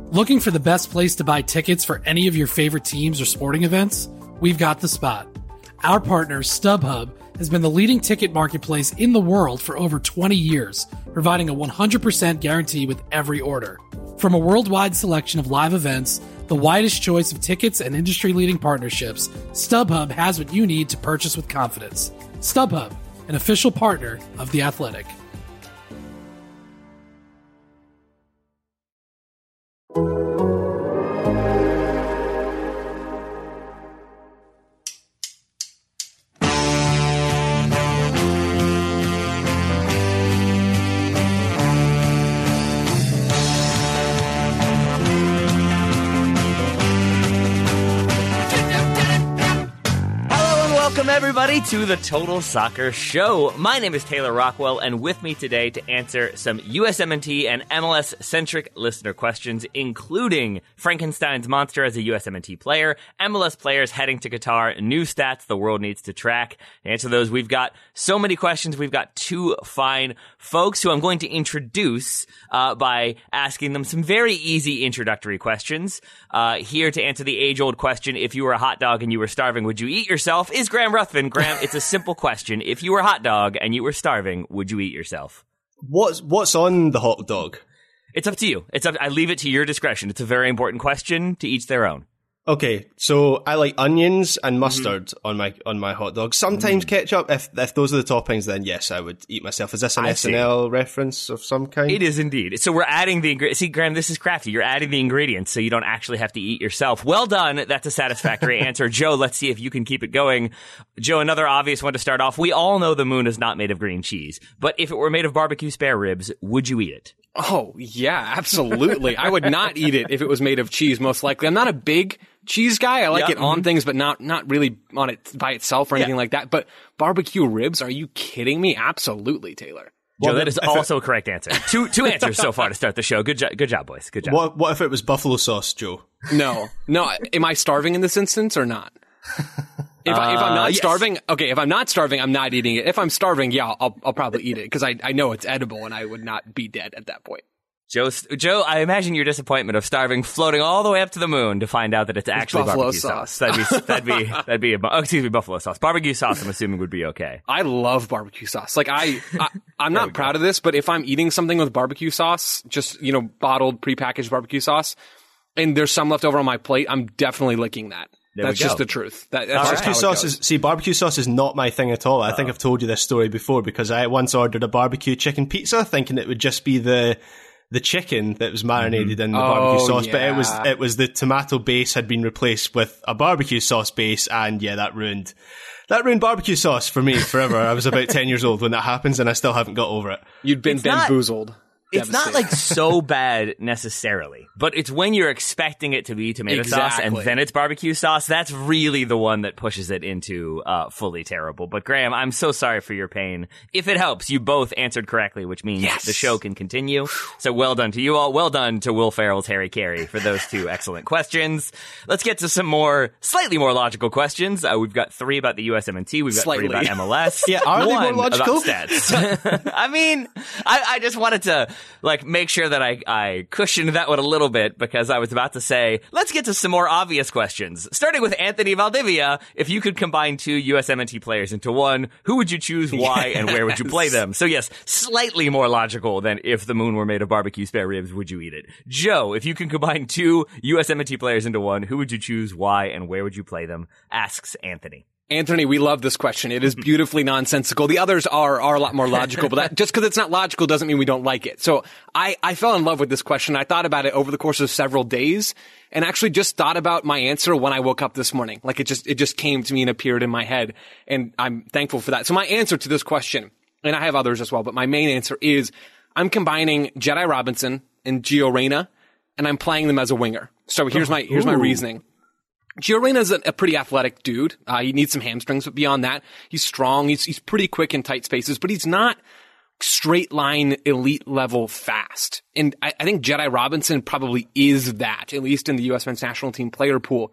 Looking for the best place to buy tickets for any of your favorite teams or sporting events? We've got the spot. Our partner, StubHub, has been the leading ticket marketplace in the world for over 20 years, providing a 100% guarantee with every order. From a worldwide selection of live events, the widest choice of tickets and industry-leading partnerships, StubHub has what you need to purchase with confidence. StubHub, an official partner of The Athletic. Everybody to the Total Soccer Show. My name is Taylor Rockwell, and with me today to answer some USMNT and MLS-centric listener questions, including Frankenstein's monster as a USMNT player, MLS players heading to Qatar, new stats the world needs to track. To answer those, we've got so many questions. We've got two fine folks who I'm going to introduce by asking them some very easy introductory questions. Here to answer the age-old question, if you were a hot dog and you were starving, would you eat yourself? Is Graham Ruthven. Graham, it's a simple question. If you were a hot dog and you were starving, would you eat yourself? What's on the hot dog? It's up to you. I leave it to your discretion. It's a very important question. To each their own. Okay, so I like onions and mustard on my hot dog. Sometimes ketchup. If those are the toppings, then yes, I would eat myself. Is this an SNL reference of some kind? It is indeed. So we're adding the ingredients. See, Graham, this is crafty. You're adding the ingredients so you don't actually have to eat yourself. Well done. That's a satisfactory answer. Joe, let's see if you can keep it going. Joe, another obvious one to start off. We all know the moon is not made of green cheese, but if it were made of barbecue spare ribs, would you eat it? Oh, yeah, absolutely. I would not eat it if it was made of cheese, most likely. I'm not a big cheese guy. I like it on things, but not really on it by itself or anything like that. But barbecue ribs, are you kidding me? Absolutely, Taylor. Joe, that is also a correct answer. Two answers so far to start the show. Good job, boys. Good job. What if it was buffalo sauce, Joe? No. Am I starving in this instance or not? If I'm not starving, okay, if I'm not starving, I'm not eating it. If I'm starving, yeah, I'll probably eat it because I know it's edible and I would not be dead at that point. Joe, I imagine your disappointment of starving, floating all the way up to the moon to find out that it's actually barbecue sauce. That'd be buffalo sauce. Barbecue sauce, I'm assuming, would be okay. I love barbecue sauce. Like I'm not proud of this, but if I'm eating something with barbecue sauce, just, bottled, prepackaged barbecue sauce, and there's some left over on my plate, I'm definitely licking that. That's just the truth. Barbecue sauce is not my thing at all. I think I've told you this story before because I once ordered a barbecue chicken pizza thinking it would just be the chicken that was marinated in the barbecue sauce, but it was the tomato base had been replaced with a barbecue sauce base, and that ruined barbecue sauce for me forever. I was about 10 years old when that happens, and I still haven't got over it. You'd been bamboozled. It's not like so bad necessarily, but it's when you're expecting it to be tomato sauce and then it's barbecue sauce. That's really the one that pushes it into fully terrible. But Graham, I'm so sorry for your pain. If it helps, you both answered correctly, which means the show can continue. So well done to you all. Well done to Will Ferrell's Harry Carey for those two excellent questions. Let's get to some slightly more logical questions. We've got 3 about the USMNT. We've got 3 about MLS. Are they more logical? About stats. I mean, I just wanted to make sure that I cushioned that one a little bit because I was about to say, let's get to some more obvious questions. Starting with Anthony Valdivia, if you could combine 2 USMNT players into one, who would you choose, why, and where would you play them? So yes, slightly more logical than if the moon were made of barbecue spare ribs, would you eat it? Joe, if you can combine 2 USMNT players into one, who would you choose, why, and where would you play them? Asks Anthony. Anthony, we love this question. It is beautifully nonsensical. The others are a lot more logical, but just because it's not logical doesn't mean we don't like it. So I fell in love with this question. I thought about it over the course of several days and actually just thought about my answer when I woke up this morning. Like it just came to me and appeared in my head, and I'm thankful for that. So my answer to this question, and I have others as well, but my main answer is I'm combining Jedi Robinson and Gio Reyna, and I'm playing them as a winger. So here's my reasoning. Gio Reyna is a pretty athletic dude. He needs some hamstrings, but beyond that, he's strong. He's pretty quick in tight spaces, but he's not straight line elite level fast. And I think Jedi Robinson probably is that, at least in the U.S. men's national team player pool.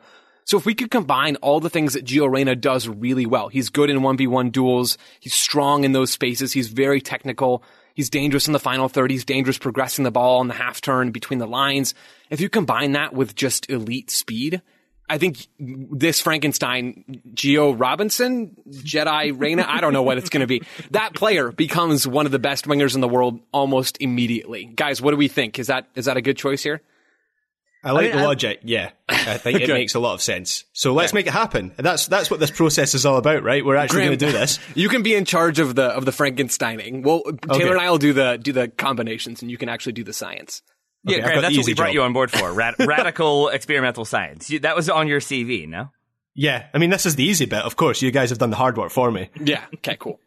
So if we could combine all the things that Gio Reyna does really well, he's good in 1v1 duels, he's strong in those spaces, he's very technical, he's dangerous in the final third, he's dangerous progressing the ball on the half turn between the lines. If you combine that with just elite speed, I think this Frankenstein, Gio Robinson, Jedi Reyna, I don't know what it's going to be. That player becomes one of the best wingers in the world almost immediately. Guys, what do we think? Is that a good choice here? I like the logic. Yeah, I think it makes a lot of sense. So let's make it happen. And that's what this process is all about, right? We're actually going to do this. You can be in charge of the Frankensteining. Well, Taylor and I will do the combinations, and you can actually do the science. Yeah, Graham, that's what we brought you on board for. Radical experimental science. That was on your CV, no? Yeah, I mean, this is the easy bit. Of course, you guys have done the hard work for me. Yeah. Okay. Cool.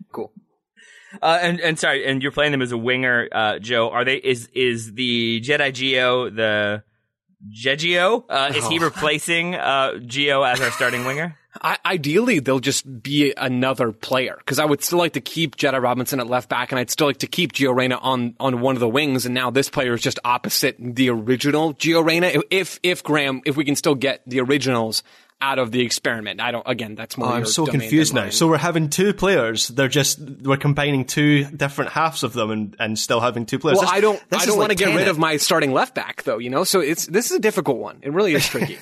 And sorry, and you're playing them as a winger, Joe. Are they? Is the Jedi Gio the Jegio? Is he replacing Gio as our starting winger? Ideally, they'll just be another player, because I would still like to keep Jedi Robinson at left back, and I'd still like to keep Gio Reyna on one of the wings, and now this player is just opposite the original Gio Reyna. If we can still get the originals out of the experiment. That's more. I'm so confused now. So we're having two players. We're combining two different halves of them and still having two players. Well, I don't want to get rid of my starting left back though, so this is a difficult one. It really is tricky.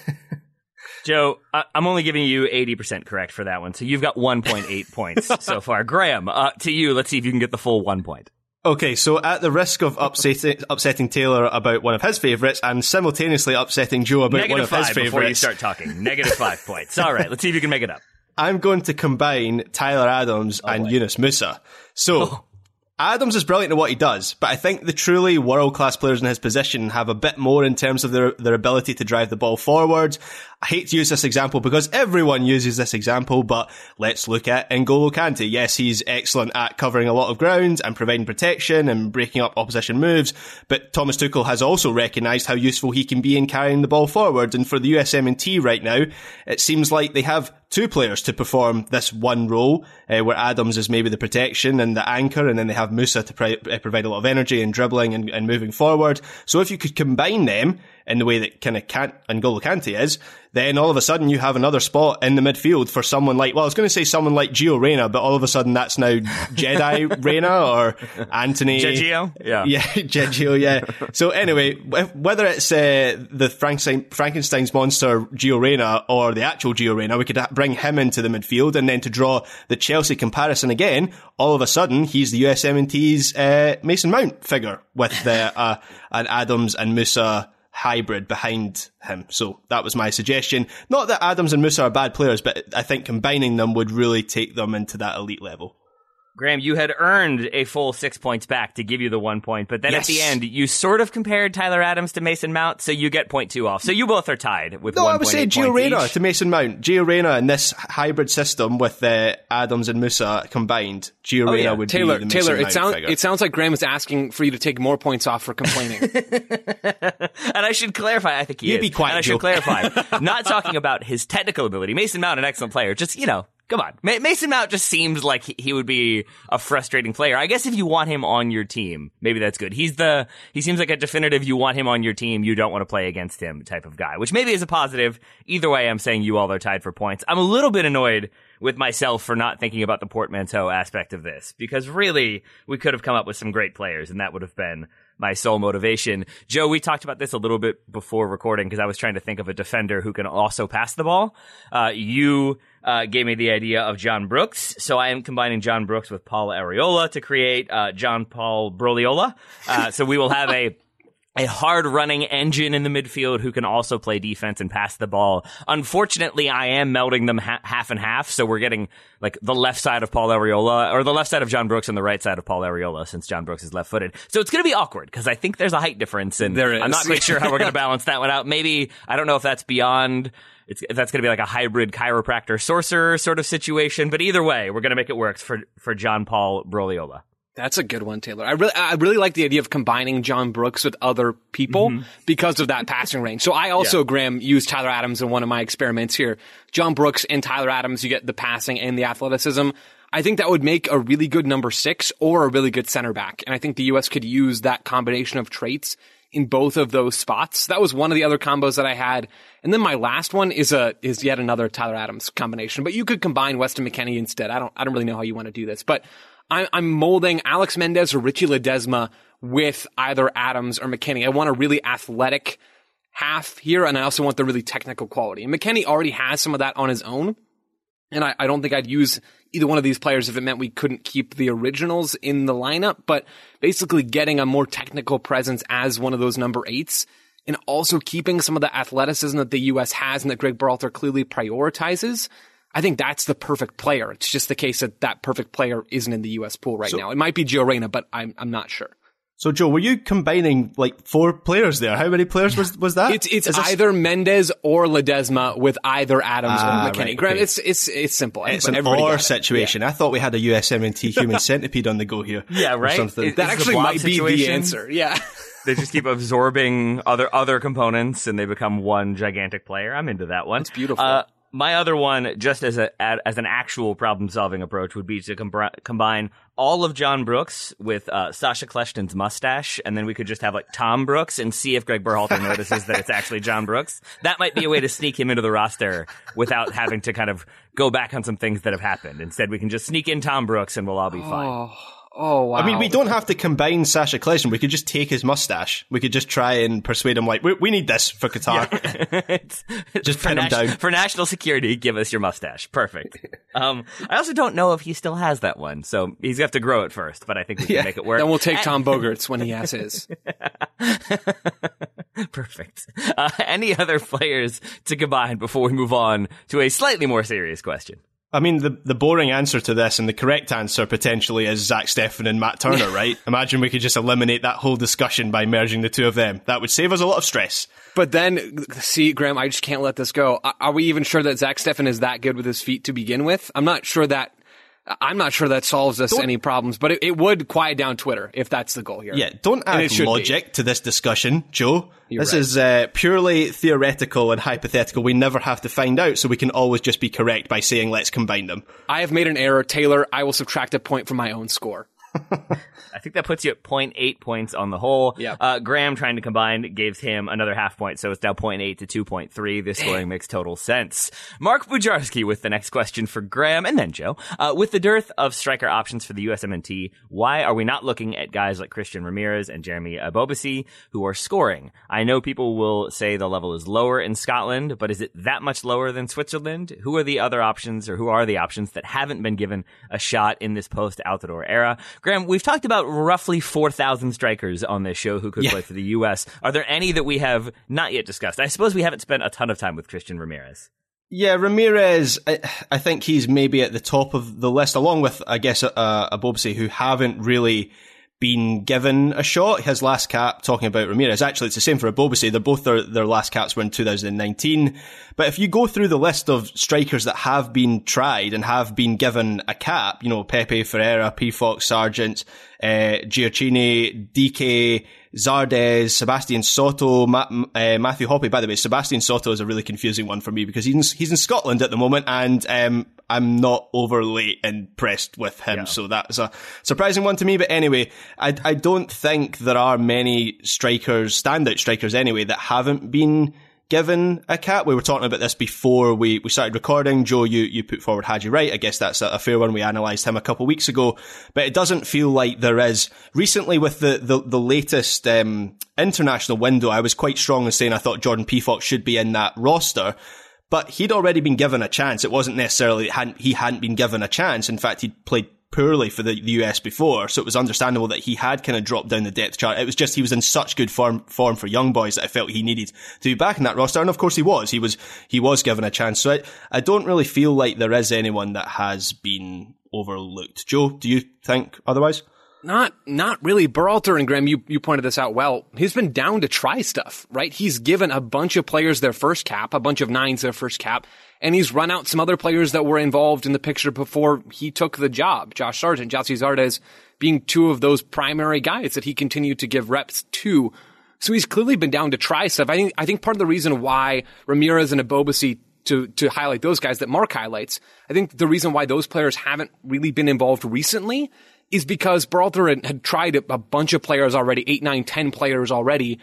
Joe, I'm only giving you 80% correct for that one. So you've got 1.8 points so far. Graham, to you, let's see if you can get the full 1 point. Okay, so at the risk of upsetting Taylor about one of his favourites and simultaneously upsetting Joe about one of his favourites. Before you start talking. -5 points. All right, let's see if you can make it up. I'm going to combine Tyler Adams and Yunus Musah. So, Adams is brilliant at what he does, but I think the truly world-class players in his position have a bit more in terms of their ability to drive the ball forward. I hate to use this example because everyone uses this example, but let's look at N'Golo Kante. Yes, he's excellent at covering a lot of ground and providing protection and breaking up opposition moves, but Thomas Tuchel has also recognised how useful he can be in carrying the ball forward, and for the USMNT right now, it seems like they have two players to perform this one role, where Adams is maybe the protection and the anchor, and then they have Musah to provide a lot of energy and dribbling and moving forward. So if you could combine them in the way that kind of N'Golo Kante is, then all of a sudden you have another spot in the midfield for someone like, well, I was going to say someone like Gio Reyna, but all of a sudden that's now Jedi Reyna or Anthony. Jegio? Yeah. Yeah, Jegio, yeah. So anyway, whether it's the Frankenstein's monster Gio Reyna or the actual Gio Reyna, we could bring him into the midfield, and then to draw the Chelsea comparison again, all of a sudden he's the USMNT's Mason Mount figure with an Adams and Musah hybrid behind him. So that was my suggestion. Not that Adams and Musah are bad players, but I think combining them would really take them into that elite level. Graham, you had earned a full 6 points back to give you the 1 point, but then at the end, you sort of compared Tyler Adams to Mason Mount, so you get 0.2 off. So you both are tied with 1.8 points. No, I would say Gio Reyna to Mason Mount. Gio Reyna in this hybrid system with Adams and Musah combined. Gio Reyna would be the Mason Mount figure. It sounds like Graham is asking for you to take more points off for complaining. And I should clarify, I think he is. Be quiet, and I should clarify, not talking about his technical ability. Mason Mount, an excellent player. Just, come on. Mason Mount just seems like he would be a frustrating player. I guess if you want him on your team, maybe that's good. He seems like a definitive you want him on your team, you don't want to play against him type of guy, which maybe is a positive. Either way, I'm saying you all are tied for points. I'm a little bit annoyed with myself for not thinking about the portmanteau aspect of this, because really, we could have come up with some great players, and that would have been my sole motivation. Joe, we talked about this a little bit before recording because I was trying to think of a defender who can also pass the ball. You gave me the idea of John Brooks, so I am combining John Brooks with Paul Arriola to create John Paul Broliola. So we will have a hard-running engine in the midfield who can also play defense and pass the ball. Unfortunately, I am melding them half and half, so we're getting like the left side of Paul Arriola, or the left side of John Brooks and the right side of Paul Arriola, since John Brooks is left-footed. So it's going to be awkward, because I think there's a height difference, and there is. I'm not quite sure how we're going to balance that one out. Maybe, I don't know if that's beyond... if that's going to be like a hybrid chiropractor sorcerer sort of situation, but either way, we're going to make it work for John Paul Broliola. That's a good one, Taylor. I really like the idea of combining John Brooks with other people because of that passing range. So I also, Graham, used Tyler Adams in one of my experiments here. John Brooks and Tyler Adams, you get the passing and the athleticism. I think that would make a really good number 6 or a really good center back. And I think the U.S. could use that combination of traits in both of those spots. That was one of the other combos that I had. And then my last one is yet another Tyler Adams combination, but you could combine Weston McKennie instead. I don't really know how you want to do this, but I'm molding Alex Mendez or Richie Ledesma with either Adams or McKennie. I want a really athletic half here, and I also want the really technical quality. And McKennie already has some of that on his own, and I don't think I'd use either one of these players if it meant we couldn't keep the originals in the lineup, but basically getting a more technical presence as one of those number 8s, and also keeping some of the athleticism that the U.S. has and that Greg Berhalter clearly prioritizes. I think that's the perfect player. It's just the case that perfect player isn't in the U.S. pool right now. It might be Gio Reyna, but I'm not sure. So, Joe, were you combining like 4 players there? How many players was that? It's either Mendez or Ledesma with either Adams or McKennie. Right, Graham, okay. it's simple. It's an or situation. Yeah. I thought we had a USMNT human centipede on the go here. Yeah, right. Something. That actually might be the answer. Yeah. They just keep absorbing other components, and they become one gigantic player. I'm into that one. It's beautiful. My other one, just as an actual problem-solving approach, would be to combine all of John Brooks with Sasha Kleshton's mustache, and then we could just have like Tom Brooks and see if Greg Berhalter notices that it's actually John Brooks. That might be a way to sneak him into the roster without having to kind of go back on some things that have happened. Instead, we can just sneak in Tom Brooks, and we'll all be fine. Oh, wow. I mean, we don't have to combine Sasha Kleshton. We could just take his mustache. We could just try and persuade him, like, we need this for Qatar. Yeah. Just pin him down. For national security, give us your mustache. Perfect. I also don't know if he still has that one, so he's going to have to grow it first, but I think we can make it work. Then we'll take Tom Bogerts when he has his. Perfect. Any other players to combine before we move on to a slightly more serious question? I mean, the boring answer to this and the correct answer potentially is Zach Steffen and Matt Turner, right? Imagine we could just eliminate that whole discussion by merging the two of them. That would save us a lot of stress. But then, see, Graham, I just can't let this go. Are we even sure that Zach Steffen is that good with his feet to begin with? I'm not sure that solves us any problems, but it would quiet down Twitter if that's the goal here. Yeah, don't add logic to this discussion, Joe. This is purely theoretical and hypothetical. We never have to find out, so we can always just be correct by saying let's combine them. I have made an error, Taylor. I will subtract a point from my own score. I think that puts you at 0.8 points on the whole. Yeah. Graham trying to combine gives him another half point, so it's now 0.8 to 2.3. This scoring makes total sense. Mark Bujarski with the next question for Graham, and then Joe. With the dearth of striker options for the USMNT, why are we not looking at guys like Christian Ramirez and Jeremy Ebobisse who are scoring? I know people will say the level is lower in Scotland, but is it that much lower than Switzerland? Who are the other options, or who are the options that haven't been given a shot in this post-Altidore era? Graham, we've talked about roughly 4,000 strikers on this show who could play for the U.S. Are there any that we have not yet discussed? I suppose we haven't spent a ton of time with Christian Ramirez. Yeah, Ramirez, I think he's maybe at the top of the list, along with, I guess, Ebobisse, who haven't really been given a shot. His last cap, talking about Ramirez, actually it's the same for Ebobisse. They're both their last caps were in 2019. But if you go through the list of strikers that have been tried and have been given a cap, you know, Pepe, Ferreira, Pefok, Sargent, Giacchini, DK, Zardes, Sebastian Soto, Matthew Hoppe. By the way, Sebastian Soto is a really confusing one for me because he's in Scotland at the moment, and I'm not overly impressed with him. Yeah. So that's a surprising one to me. But anyway, I don't think there are many strikers, standout strikers anyway, that haven't been given a cap. We were talking about this before we started recording. Joe, you put forward Haji Wright. I guess that's a fair one. We analysed him a couple of weeks ago, but it doesn't feel like there is. Recently with the latest international window, I was quite strong in saying I thought Jordan Pefok should be in that roster, but he'd already been given a chance. It wasn't necessarily he hadn't been given a chance. In fact, he'd played poorly for the US before, so it was understandable that he had kind of dropped down the depth chart. It was just he was in such good form for young boys that I felt he needed to be back in that roster, and of course he was given a chance. So I don't really feel like there is anyone that has been overlooked. Joe, do you think otherwise? Not really. Berhalter and Graham, you pointed this out well. He's been down to try stuff, right? He's given a bunch of players their first cap, a bunch of nines their first cap, and he's run out some other players that were involved in the picture before he took the job. Josh Sargent, Gyasi Zardes being two of those primary guys that he continued to give reps to. So he's clearly been down to try stuff. I think part of the reason why Ramirez and Ebobisse, to highlight those guys that Mark highlights, I think the reason why those players haven't really been involved recently is because Berhalter had tried a bunch of players already, 8, 9, 10 players already,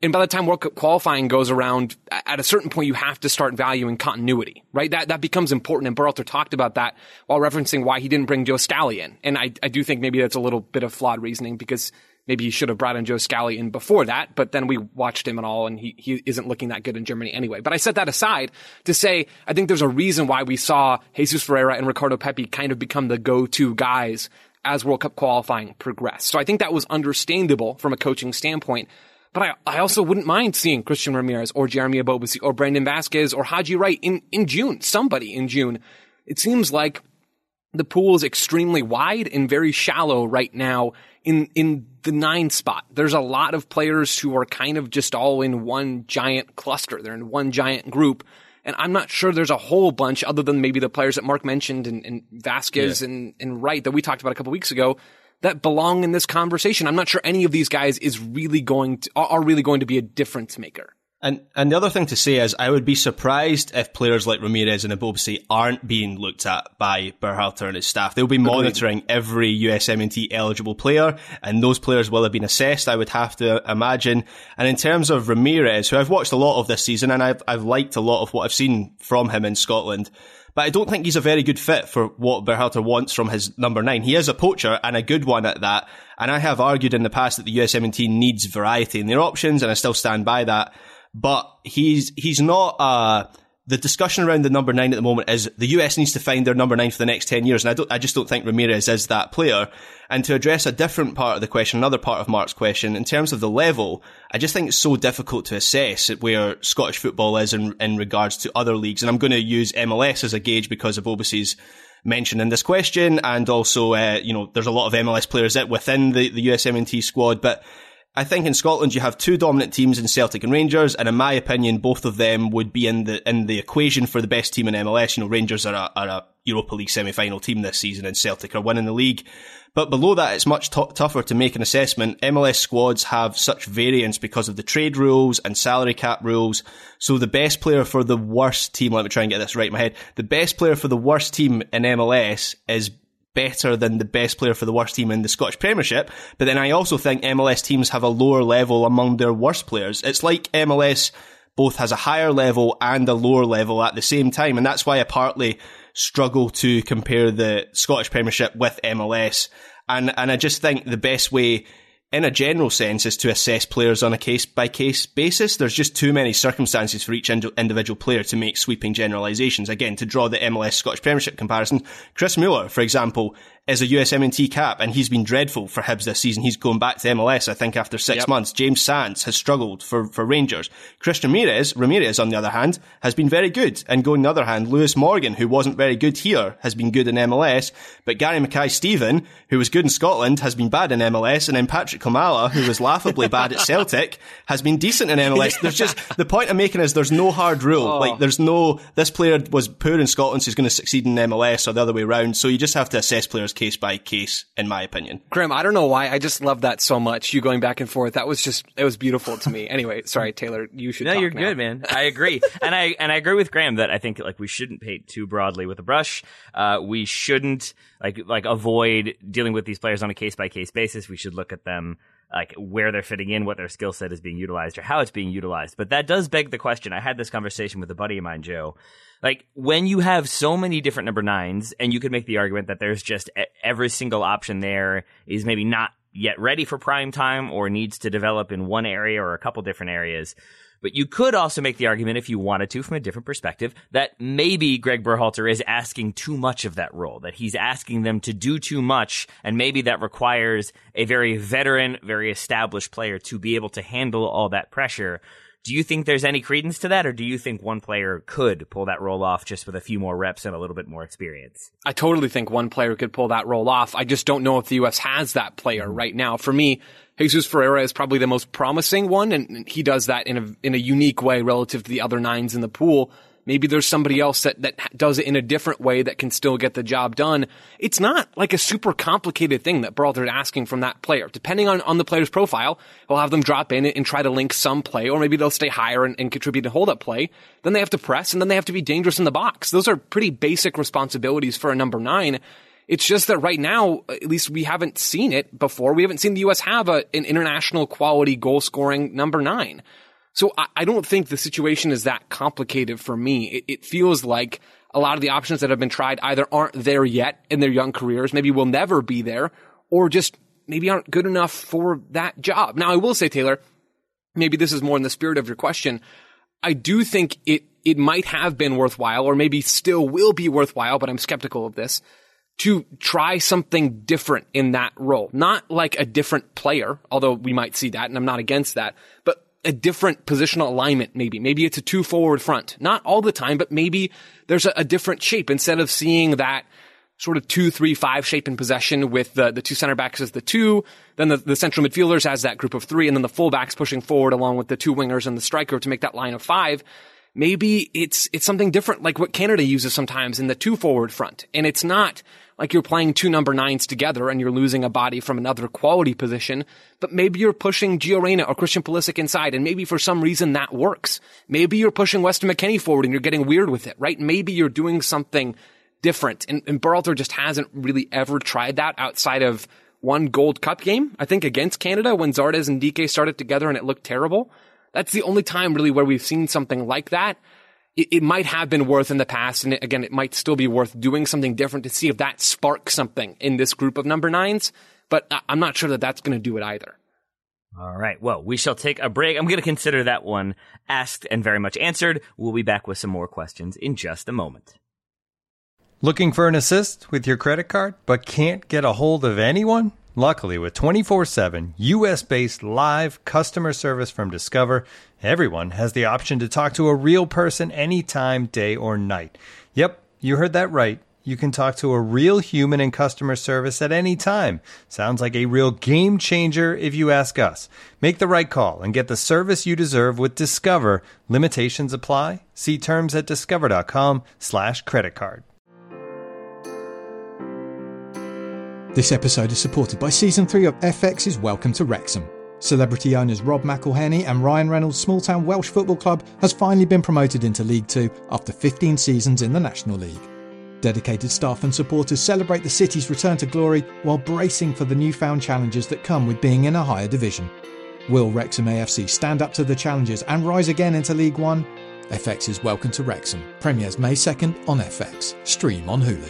And by the time World Cup qualifying goes around, at a certain point, you have to start valuing continuity, right? That becomes important. And Berhalter talked about that while referencing why he didn't bring Joe Scally in. And I do think maybe that's a little bit of flawed reasoning, because maybe he should have brought in Joe Scally in before that, but then we watched him and all, and he isn't looking that good in Germany anyway. But I set that aside to say, I think there's a reason why we saw Jesus Ferreira and Ricardo Pepi kind of become the go-to guys as World Cup qualifying progressed. So I think that was understandable from a coaching standpoint. But I also wouldn't mind seeing Christian Ramirez or Jeremy Ebobisse or Brandon Vasquez or Haji Wright in June, somebody in June. It seems like the pool is extremely wide and very shallow right now in the 9 spot. There's a lot of players who are kind of just all in one giant cluster. They're in one giant group. And I'm not sure there's a whole bunch other than maybe the players that Mark mentioned and Vasquez and Wright that we talked about a couple weeks ago that belong in this conversation. I'm not sure any of these guys are really going to be a difference maker. And the other thing to say is I would be surprised if players like Ramirez and Ebobisse aren't being looked at by Berhalter and his staff. They'll be monitoring every USMNT eligible player, and those players will have been assessed, I would have to imagine. And in terms of Ramirez, who I've watched a lot of this season, and I've liked a lot of what I've seen from him in Scotland, but I don't think he's a very good fit for what Berhalter wants from his number 9. He is a poacher, and a good one at that. And I have argued in the past that the USMNT needs variety in their options, and I still stand by that. But he's not, the discussion around the number 9 at the moment is the US needs to find their number 9 for the next 10 years. And I just don't think Ramirez is that player. And to address a different part of the question, another part of Mark's question, in terms of the level, I just think it's so difficult to assess where Scottish football is in regards to other leagues. And I'm going to use MLS as a gauge because of Obisse's mention in this question. And also, there's a lot of MLS players within the USMNT squad, but I think in Scotland you have 2 dominant teams in Celtic and Rangers, and in my opinion, both of them would be in the equation for the best team in MLS. Rangers are a Europa League semi-final team this season, and Celtic are winning the league. But below that, it's much tougher to make an assessment. MLS squads have such variance because of the trade rules and salary cap rules. So the best player for the worst team, let me try and get this right in my head, the best player for the worst team in MLS is better than the best player for the worst team in the Scottish Premiership. But then I also think MLS teams have a lower level among their worst players. It's like MLS both has a higher level and a lower level at the same time. And that's why I partly struggle to compare the Scottish Premiership with MLS. And I just think the best way, in a general sense, is to assess players on a case-by-case basis. There's just too many circumstances for each individual player to make sweeping generalisations. Again, to draw the MLS Scottish Premiership comparison, Chris Mueller, for example, is a USMNT cap, and he's been dreadful for Hibs this season. He's going back to MLS, I think, after 6 months. James Sands has struggled for Rangers. Christian Ramirez, on the other hand, has been very good. And going the other hand, Lewis Morgan, who wasn't very good here, has been good in MLS. But Gary Mackay-Steven, who was good in Scotland, has been bad in MLS. And then Patrick Klimala, who was laughably bad at Celtic, has been decent in MLS. There's just, the point I'm making is there's no hard rule. Like, there's no, this player was poor in Scotland, so he's going to succeed in MLS, or the other way around. So you just have to assess players case by case, in my opinion. Graham, I don't know why. I just love that so much. You going back and forth. It was beautiful to me. Anyway, sorry, Taylor, you should talk now. No, you're good, man. I agree. and I agree with Graham that I think we shouldn't paint too broadly with a brush. We shouldn't avoid dealing with these players on a case by case basis. We should look at them where they're fitting in, what their skill set is being utilized, or how it's being utilized. But that does beg the question. I had this conversation with a buddy of mine, Joe. When you have so many different number 9s, and you could make the argument that there's just every single option there is maybe not yet ready for prime time or needs to develop in one area or a couple different areas. But you could also make the argument, if you wanted to, from a different perspective, that maybe Greg Berhalter is asking too much of that role, that he's asking them to do too much, and maybe that requires a very veteran, very established player to be able to handle all that pressure. Do you think there's any credence to that, or do you think one player could pull that role off just with a few more reps and a little bit more experience? I totally think one player could pull that role off. I just don't know if the U.S. has that player right now. For me, Jesus Ferreira is probably the most promising one, and he does that in a unique way relative to the other 9s in the pool. Maybe there's somebody else that does it in a different way that can still get the job done. It's not like a super complicated thing that Berhalter is asking from that player. Depending on the player's profile, he'll have them drop in and try to link some play, or maybe they'll stay higher and contribute to hold-up play. Then they have to press, and then they have to be dangerous in the box. Those are pretty basic responsibilities for a number 9. It's just that right now, at least we haven't seen it before. We haven't seen the U.S. have an international quality goal scoring number 9. So I don't think the situation is that complicated for me. It feels like a lot of the options that have been tried either aren't there yet in their young careers, maybe will never be there, or just maybe aren't good enough for that job. Now, I will say, Taylor, maybe this is more in the spirit of your question. I do think it might have been worthwhile, or maybe still will be worthwhile, but I'm skeptical of this, to try something different in that role. Not like a different player, although we might see that, and I'm not against that, but a different positional alignment maybe. Maybe it's a 2 forward front. Not all the time, but maybe there's a different shape. Instead of seeing that sort of 2-3-5 shape in possession with the 2 center backs as the 2, then the central midfielders as that group of 3, and then the fullbacks pushing forward along with the 2 wingers and the striker to make that line of 5. Maybe it's something different like what Canada uses sometimes in the 2 forward front. And it's not like you're playing 2 number 9s together and you're losing a body from another quality position, but maybe you're pushing Gio Reyna or Christian Pulisic inside, and maybe for some reason that works. Maybe you're pushing Weston McKennie forward and you're getting weird with it, right? Maybe you're doing something different. And Berhalter just hasn't really ever tried that outside of one Gold Cup game, I think against Canada, when Zardes and Dike started together and it looked terrible. That's the only time really where we've seen something like that. It might have been worth in the past, and again, it might still be worth doing something different to see if that sparks something in this group of number 9s, but I'm not sure that that's going to do it either. All right, well, we shall take a break. I'm going to consider that one asked and very much answered. We'll be back with some more questions in just a moment. Looking for an assist with your credit card, but can't get a hold of anyone? Luckily, with 24/7 U.S.-based live customer service from Discover, everyone has the option to talk to a real person anytime, day or night. Yep, you heard that right. You can talk to a real human in customer service at any time. Sounds like a real game changer if you ask us. Make the right call and get the service you deserve with Discover. Limitations apply. See terms at discover.com/creditcard. This episode is supported by Season 3 of FX's Welcome to Wrexham. Celebrity owners Rob McElhenney and Ryan Reynolds' small-town Welsh football club has finally been promoted into League 2 after 15 seasons in the National League. Dedicated staff and supporters celebrate the city's return to glory while bracing for the newfound challenges that come with being in a higher division. Will Wrexham AFC stand up to the challenges and rise again into League 1? FX's Welcome to Wrexham premieres May 2nd on FX. Stream on Hulu.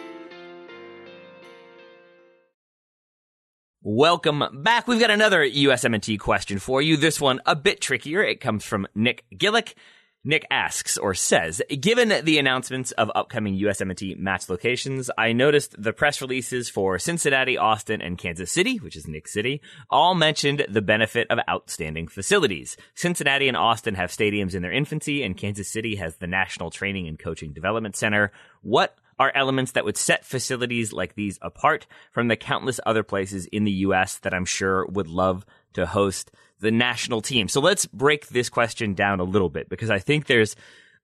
Welcome back. We've got another USMNT question for you. This one a bit trickier. It comes from Nick Gillick. Nick asks or says, given the announcements of upcoming USMNT match locations, I noticed the press releases for Cincinnati, Austin, and Kansas City, which is Nick City, all mentioned the benefit of outstanding facilities. Cincinnati and Austin have stadiums in their infancy, and Kansas City has the National Training and Coaching Development Center. What are elements that would set facilities like these apart from the countless other places in the U.S. that I'm sure would love to host the national team? So let's break this question down a little bit, because I think there's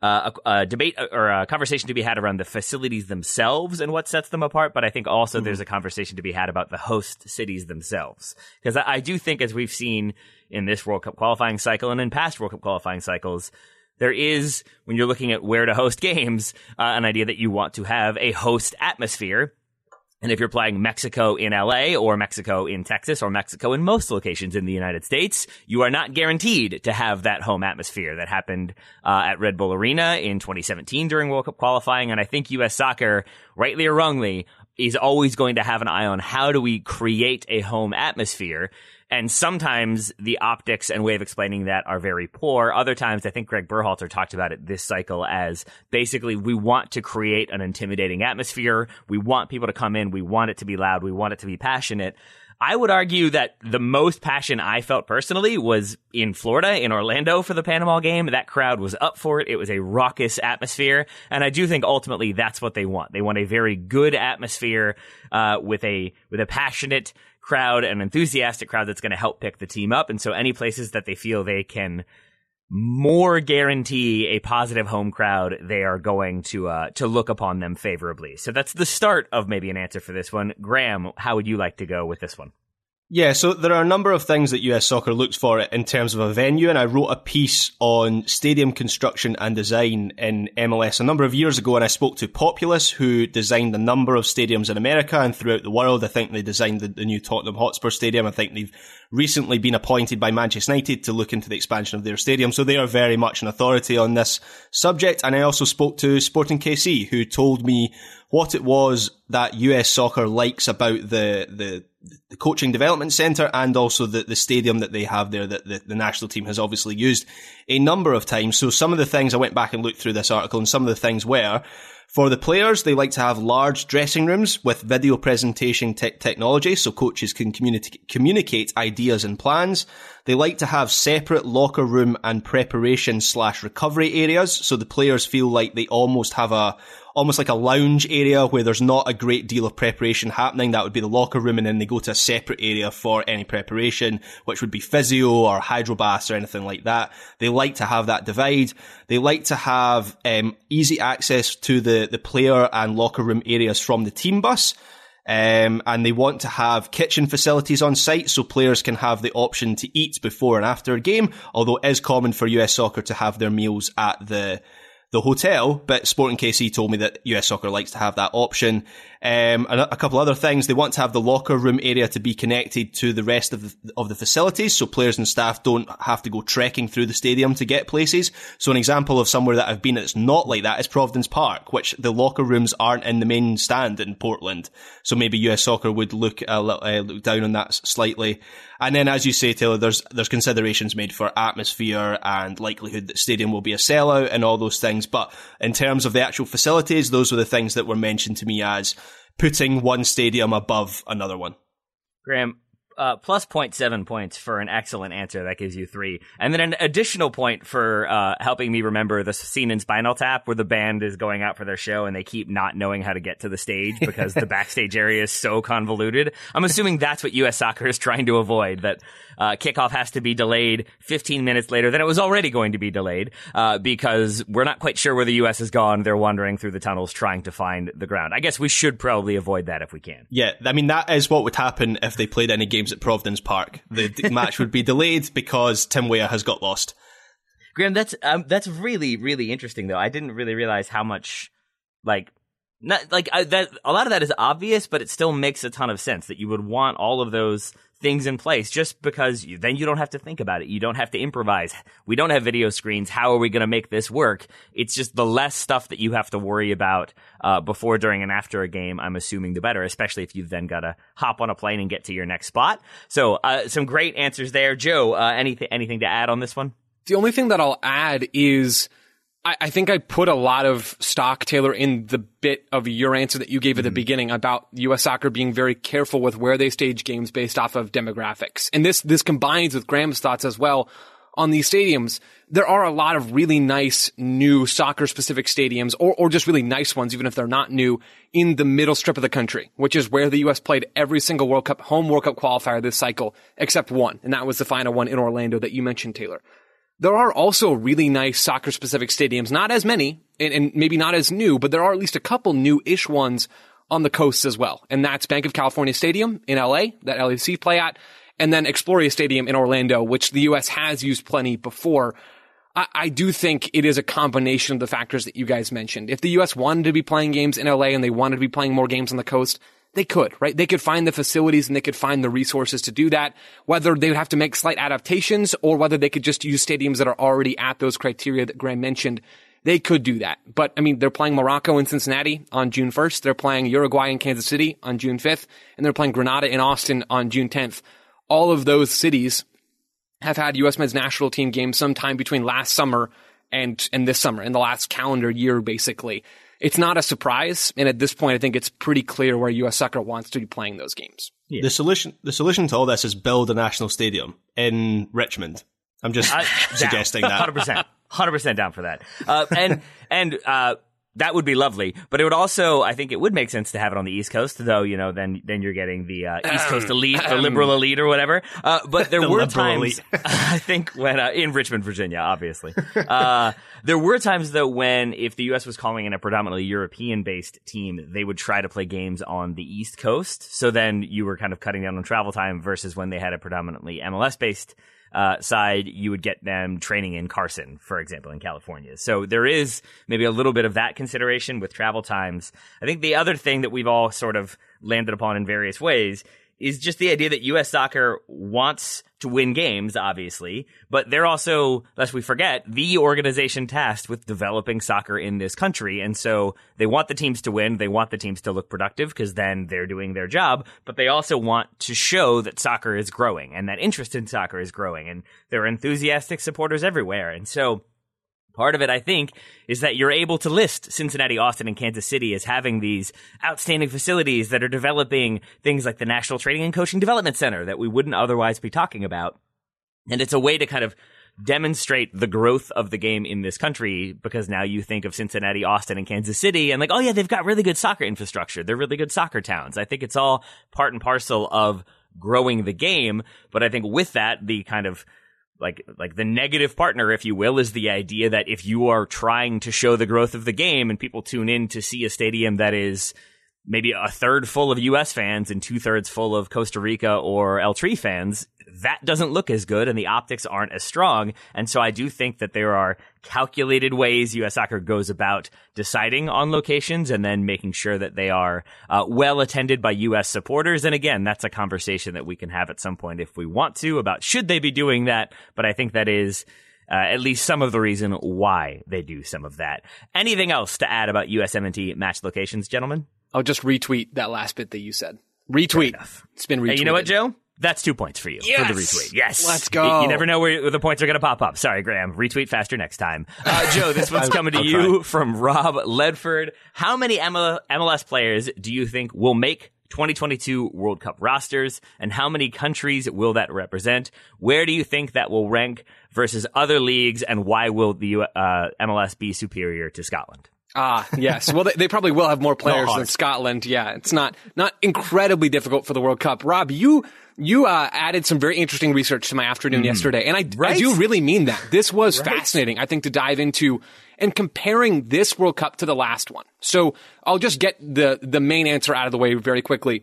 a debate or a conversation to be had around the facilities themselves and what sets them apart. But I think also there's a conversation to be had about the host cities themselves, because I do think, as we've seen in this World Cup qualifying cycle and in past World Cup qualifying cycles, there is, when you're looking at where to host games, an idea that you want to have a host atmosphere. And if you're playing Mexico in LA or Mexico in Texas or Mexico in most locations in the United States, you are not guaranteed to have that home atmosphere. That happened at Red Bull Arena in 2017 during World Cup qualifying. And I think U.S. Soccer, rightly or wrongly, is always going to have an eye on how do we create a home atmosphere. And sometimes the optics and way of explaining that are very poor. Other times, I think Greg Berhalter talked about it this cycle as basically we want to create an intimidating atmosphere. We want people to come in. We want it to be loud. We want it to be passionate. I would argue that the most passion I felt personally was in Florida, in Orlando for the Panama game. That crowd was up for it. It was a raucous atmosphere. And I do think ultimately that's what they want. They want a very good atmosphere with a passionate crowd, an enthusiastic crowd that's going to help pick the team up. And so any places that they feel they can more guarantee a positive home crowd, they are going to look upon them favorably. So that's the start of maybe an answer for this one. Graham, how would you like to go with this one? Yeah, so there are a number of things that US Soccer looks for in terms of a venue, and I wrote a piece on stadium construction and design in MLS a number of years ago, and I spoke to Populous, who designed a number of stadiums in America and throughout the world. I think they designed the new Tottenham Hotspur Stadium. I think they've recently been appointed by Manchester United to look into the expansion of their stadium, so they are very much an authority on this subject. And I also spoke to Sporting KC, who told me what it was that US Soccer likes about the coaching development centre and also the stadium that they have there that the national team has obviously used a number of times. So some of the things, I went back and looked through this article, and some of the things were, for the players, they like to have large dressing rooms with video presentation technology so coaches can communicate ideas and plans. They like to have separate locker room and preparation / recovery areas so the players feel like they almost have almost like a lounge area where there's not a great deal of preparation happening. That would be the locker room, and then they go to a separate area for any preparation, which would be physio or hydrobaths or anything like that. They like to have that divide. They like to have easy access to the player and locker room areas from the team bus. And they want to have kitchen facilities on site so players can have the option to eat before and after a game, although it is common for US Soccer to have their meals at the hotel, but Sporting KC told me that US Soccer likes to have that option. And a couple other things. They want to have the locker room area to be connected to the rest of the facilities, so players and staff don't have to go trekking through the stadium to get places. So an example of somewhere that I've been that's not like that is Providence Park, which the locker rooms aren't in the main stand in Portland. So maybe US Soccer would look down on that slightly. And then, as you say, Taylor, there's considerations made for atmosphere and likelihood that stadium will be a sellout and all those things. But in terms of the actual facilities, those were the things that were mentioned to me as putting one stadium above another one. Graham, plus 0.7 points for an excellent answer. That gives you 3. And then an additional point for helping me remember the scene in Spinal Tap where the band is going out for their show and they keep not knowing how to get to the stage because the backstage area is so convoluted. I'm assuming that's what US Soccer is trying to avoid, that kickoff has to be delayed 15 minutes later than it was already going to be delayed because we're not quite sure where the US has gone. They're wandering through the tunnels trying to find the ground. I guess we should probably avoid that if we can. Yeah, I mean, that is what would happen if they played any games at Providence Park. The match would be delayed because Tim Weah has got lost. Graham, that's really, really interesting, though. I didn't really realize how much, that a lot of that is obvious, but it still makes a ton of sense that you would want all of those things in place just because then you don't have to think about it. You don't have to improvise. We don't have video screens. How are we going to make this work? It's just the less stuff that you have to worry about before, during, and after a game, I'm assuming the better, especially if you've then got to hop on a plane and get to your next spot. So some great answers there. Joe, anything to add on this one? The only thing that I'll add is I think I put a lot of stock, Taylor, in the bit of your answer that you gave at the beginning about US Soccer being very careful with where they stage games based off of demographics. And this combines with Graham's thoughts as well on these stadiums. There are a lot of really nice new soccer-specific stadiums, or just really nice ones, even if they're not new, in the middle strip of the country, which is where the U.S. played every single home World Cup qualifier this cycle, except one, and that was the final one in Orlando that you mentioned, Taylor. There are also really nice soccer-specific stadiums, not as many, and maybe not as new, but there are at least a couple new-ish ones on the coasts as well. And that's Bank of California Stadium in LA, that LAFC play at, and then Exploria Stadium in Orlando, which the U.S. has used plenty before. I do think it is a combination of the factors that you guys mentioned. If the U.S. wanted to be playing games in LA and they wanted to be playing more games on the coast, they could, right? They could find the facilities and they could find the resources to do that, whether they would have to make slight adaptations or whether they could just use stadiums that are already at those criteria that Graham mentioned. They could do that. But, I mean, they're playing Morocco in Cincinnati on June 1st. They're playing Uruguay in Kansas City on June 5th. And they're playing Grenada in Austin on June 10th. All of those cities have had U.S. men's national team games sometime between last summer and this summer, in the last calendar year, basically. It's not a surprise, and at this point, I think it's pretty clear where U.S. Soccer wants to be playing those games. Yeah. The solution to all this is build a national stadium in Richmond. I'm just suggesting that. 100% down for that. And That would be lovely, but it would also, I think it would make sense to have it on the East Coast, though, then you're getting the East Coast elite, the liberal elite or whatever. But there were times, I think, when, in Richmond, Virginia, obviously. There were times, though, when if the U.S. was calling in a predominantly European-based team, they would try to play games on the East Coast. So then you were kind of cutting down on travel time versus when they had a predominantly MLS-based side, you would get them training in Carson, for example, in California. So there is maybe a little bit of that consideration with travel times. I think the other thing that we've all sort of landed upon in various ways is just the idea that U.S. soccer wants to win games, obviously, but they're also, lest we forget, the organization tasked with developing soccer in this country. And so they want the teams to win. They want the teams to look productive because then they're doing their job. But they also want to show that soccer is growing and that interest in soccer is growing. And there are enthusiastic supporters everywhere. And so part of it, I think, is that you're able to list Cincinnati, Austin, and Kansas City as having these outstanding facilities that are developing things like the National Training and Coaching Development Center that we wouldn't otherwise be talking about. And it's a way to kind of demonstrate the growth of the game in this country, because now you think of Cincinnati, Austin, and Kansas City and like, oh yeah, they've got really good soccer infrastructure. They're really good soccer towns. I think it's all part and parcel of growing the game. But I think with that, the kind of like the negative partner, if you will, is the idea that if you are trying to show the growth of the game and people tune in to see a stadium that is maybe a third full of U.S. fans and 2/3 full of Costa Rica or El Tri fans, that doesn't look as good and the optics aren't as strong. And so I do think that there are calculated ways U.S. soccer goes about deciding on locations and then making sure that they are well attended by U.S. supporters. And again, that's a conversation that we can have at some point if we want to about should they be doing that. But I think that is at least some of the reason why they do some of that. Anything else to add about USMNT match locations, gentlemen? I'll just retweet that last bit that you said. Retweet. It's been retweeted. Hey, you know what, Joe? That's 2 points for you for the retweet. Yes. Let's go. You never know where the points are going to pop up. Sorry, Graham. Retweet faster next time. Joe, this one's coming to you from Rob Ledford. How many MLS players do you think will make 2022 World Cup rosters, and how many countries will that represent? Where do you think that will rank versus other leagues, and why will the MLS be superior to Scotland? Yes. Well, they probably will have more players than Scotland. Yeah, it's not incredibly difficult for the World Cup. Rob, you added some very interesting research to my afternoon yesterday, and I do really mean that. This was fascinating, I think, to dive into and comparing this World Cup to the last one. So I'll just get the main answer out of the way very quickly.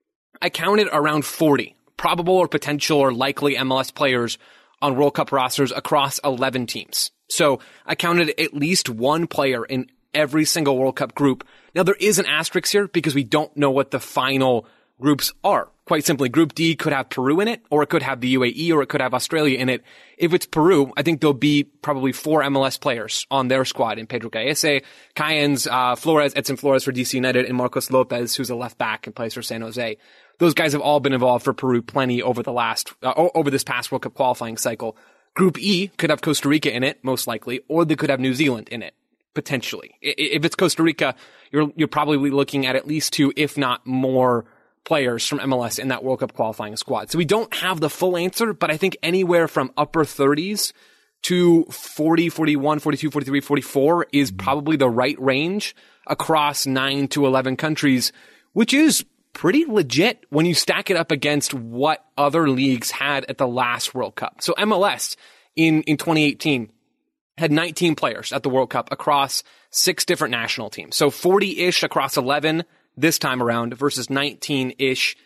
I counted around 40 probable or potential or likely MLS players on World Cup rosters across 11 teams. So I counted at least one player in every single World Cup group. Now, there is an asterisk here because we don't know what the final groups are. Quite simply, Group D could have Peru in it, or it could have the UAE, or it could have Australia in it. If it's Peru, I think there'll be probably 4 MLS players on their squad in Pedro Gallese, Cayens, Flores, Edson Flores for DC United, and Marcos Lopez, who's a left back and plays for San Jose. Those guys have all been involved for Peru plenty over over this past World Cup qualifying cycle. Group E could have Costa Rica in it, most likely, or they could have New Zealand in it. Potentially. If it's Costa Rica, you're probably looking at least 2, if not more, players from MLS in that World Cup qualifying squad. So we don't have the full answer, but I think anywhere from upper 30s to 40, 41, 42, 43, 44 is probably the right range across 9 to 11 countries, which is pretty legit when you stack it up against what other leagues had at the last World Cup. So MLS in 2018 had 19 players at the World Cup across 6 different national teams. So 40-ish across 11 this time around versus 19-ish,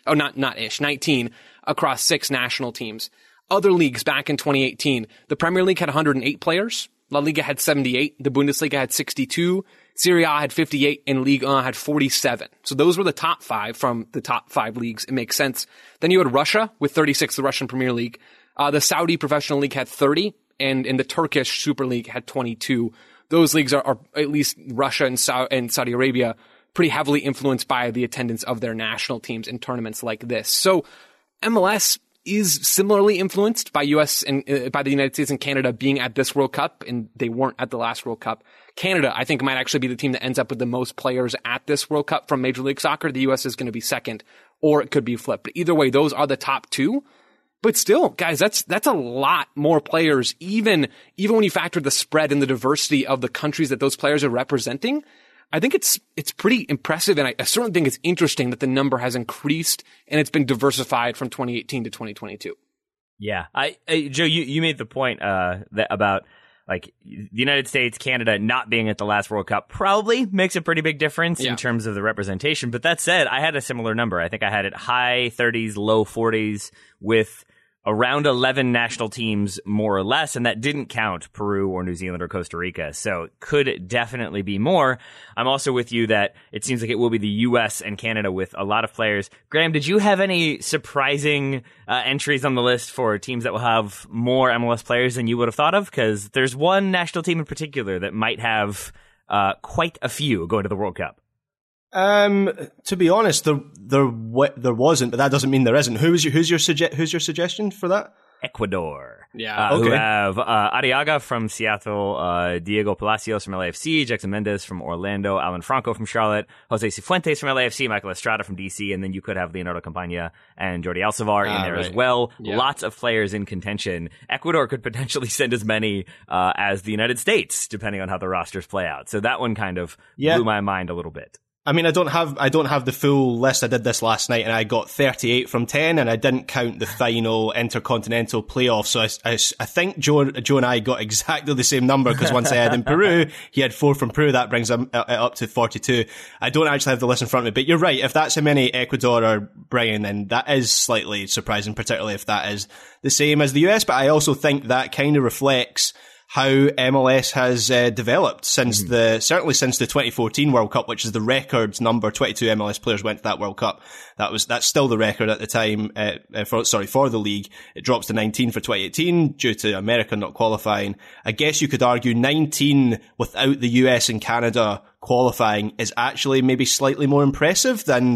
19 across 6 national teams. Other leagues back in 2018, the Premier League had 108 players. La Liga had 78. The Bundesliga had 62. Serie A had 58 and Ligue 1 had 47. So those were the top 5 from the top 5 leagues. It makes sense. Then you had Russia with 36, the Russian Premier League. The Saudi Professional League had 30. And in the Turkish Super League had 22. Those leagues are at least Russia and Saudi Arabia, pretty heavily influenced by the attendance of their national teams in tournaments like this. So MLS is similarly influenced by US and by the United States and Canada being at this World Cup, and they weren't at the last World Cup. Canada, I think, might actually be the team that ends up with the most players at this World Cup from Major League Soccer. The US is going to be second, or it could be flipped. But either way, those are the top 2. But still, guys, that's a lot more players, even when you factor the spread and the diversity of the countries that those players are representing. I think it's pretty impressive, and I certainly think it's interesting that the number has increased and it's been diversified from 2018 to 2022. Yeah, Joe, you made the point that about like the United States, Canada not being at the last World Cup probably makes a pretty big difference in terms of the representation. But that said, I had a similar number. I think I had it high 30s, low 40s with around 11 national teams, more or less, and that didn't count Peru or New Zealand or Costa Rica, so it could definitely be more. I'm also with you that it seems like it will be the U.S. and Canada with a lot of players. Graham, did you have any surprising entries on the list for teams that will have more MLS players than you would have thought of? Because there's one national team in particular that might have quite a few going to the World Cup. To be honest, there wasn't, but that doesn't mean there isn't. Who's your suggestion for that? Ecuador. Yeah. Who have Arriaga from Seattle, Diego Palacios from LAFC, Jackson Mendez from Orlando, Alan Franco from Charlotte, Jose Cifuentes from LAFC, Michael Estrada from DC, and then you could have Leonardo Campagna and Jordi Alcivar in there as well. Yeah. Lots of players in contention. Ecuador could potentially send as many as the United States, depending on how the rosters play out. So that one kind of blew my mind a little bit. I mean, I don't have the full list. I did this last night and I got 38 from 10 and I didn't count the final intercontinental playoff. So I think Joe and I got exactly the same number because once I had in Peru, he had 4 from Peru. That brings him up to 42. I don't actually have the list in front of me, but you're right. If that's how many Ecuador are bringing, then that is slightly surprising, particularly if that is the same as the US. But I also think that kind of reflects how MLS has developed since certainly since the 2014 World Cup, which is the record number. 22 MLS players went to that World Cup. That's still the record at the time, for the league. It drops to 19 for 2018 due to America not qualifying. I guess you could argue 19 without the US and Canada qualifying is actually maybe slightly more impressive than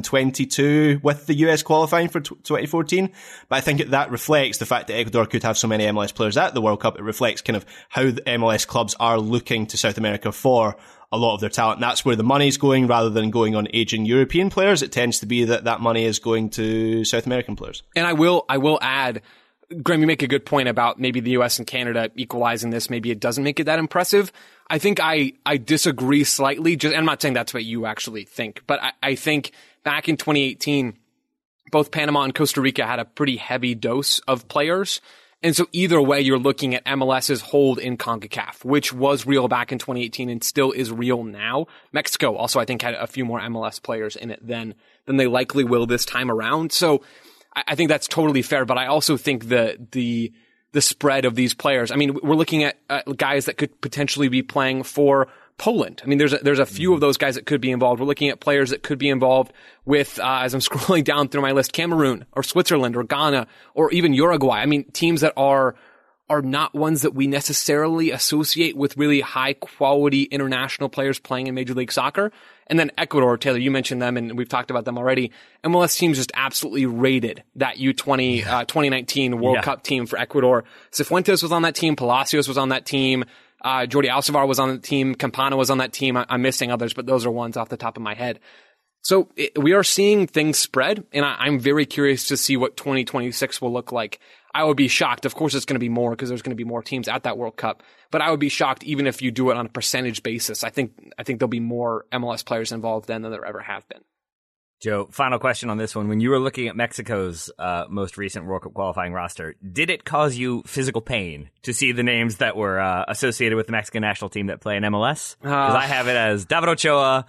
22 with the US qualifying for 2014. But I think that reflects the fact that Ecuador could have so many MLS players at the World Cup. It reflects kind of how the MLS clubs are looking to South America for a lot of their talent. And that's where the money's going rather than going on aging European players. It tends to be that money is going to South American players. And I will add, Graham, you make a good point about maybe the US and Canada equalizing this. Maybe it doesn't make it that impressive. I think I disagree slightly. I'm not saying that's what you actually think, but I think back in 2018, both Panama and Costa Rica had a pretty heavy dose of players. And so either way, you're looking at MLS's hold in CONCACAF, which was real back in 2018 and still is real now. Mexico also, I think, had a few more MLS players in it than they likely will this time around. So I think that's totally fair, but I also think the spread of these players. I mean, we're looking at guys that could potentially be playing for Poland. I mean, there's a few of those guys that could be involved. We're looking at players that could be involved with, as I'm scrolling down through my list, Cameroon or Switzerland or Ghana or even Uruguay. I mean, teams that are not ones that we necessarily associate with really high quality international players playing in Major League Soccer. And then Ecuador, Taylor, you mentioned them and we've talked about them already. MLS teams just absolutely raided that U20, 2019 World Cup team for Ecuador. Cifuentes was on that team. Palacios was on that team. Jordi Alcivar was on the team. Campana was on that team. I'm missing others, but those are ones off the top of my head. So we are seeing things spread, and I'm very curious to see what 2026 will look like. I would be shocked. Of course, it's going to be more because there's going to be more teams at that World Cup. But I would be shocked even if you do it on a percentage basis. I think there'll be more MLS players involved then than there ever have been. Joe, final question on this one. When you were looking at Mexico's most recent World Cup qualifying roster, did it cause you physical pain to see the names that were associated with the Mexican national team that play in MLS? Because I have it as David Ochoa,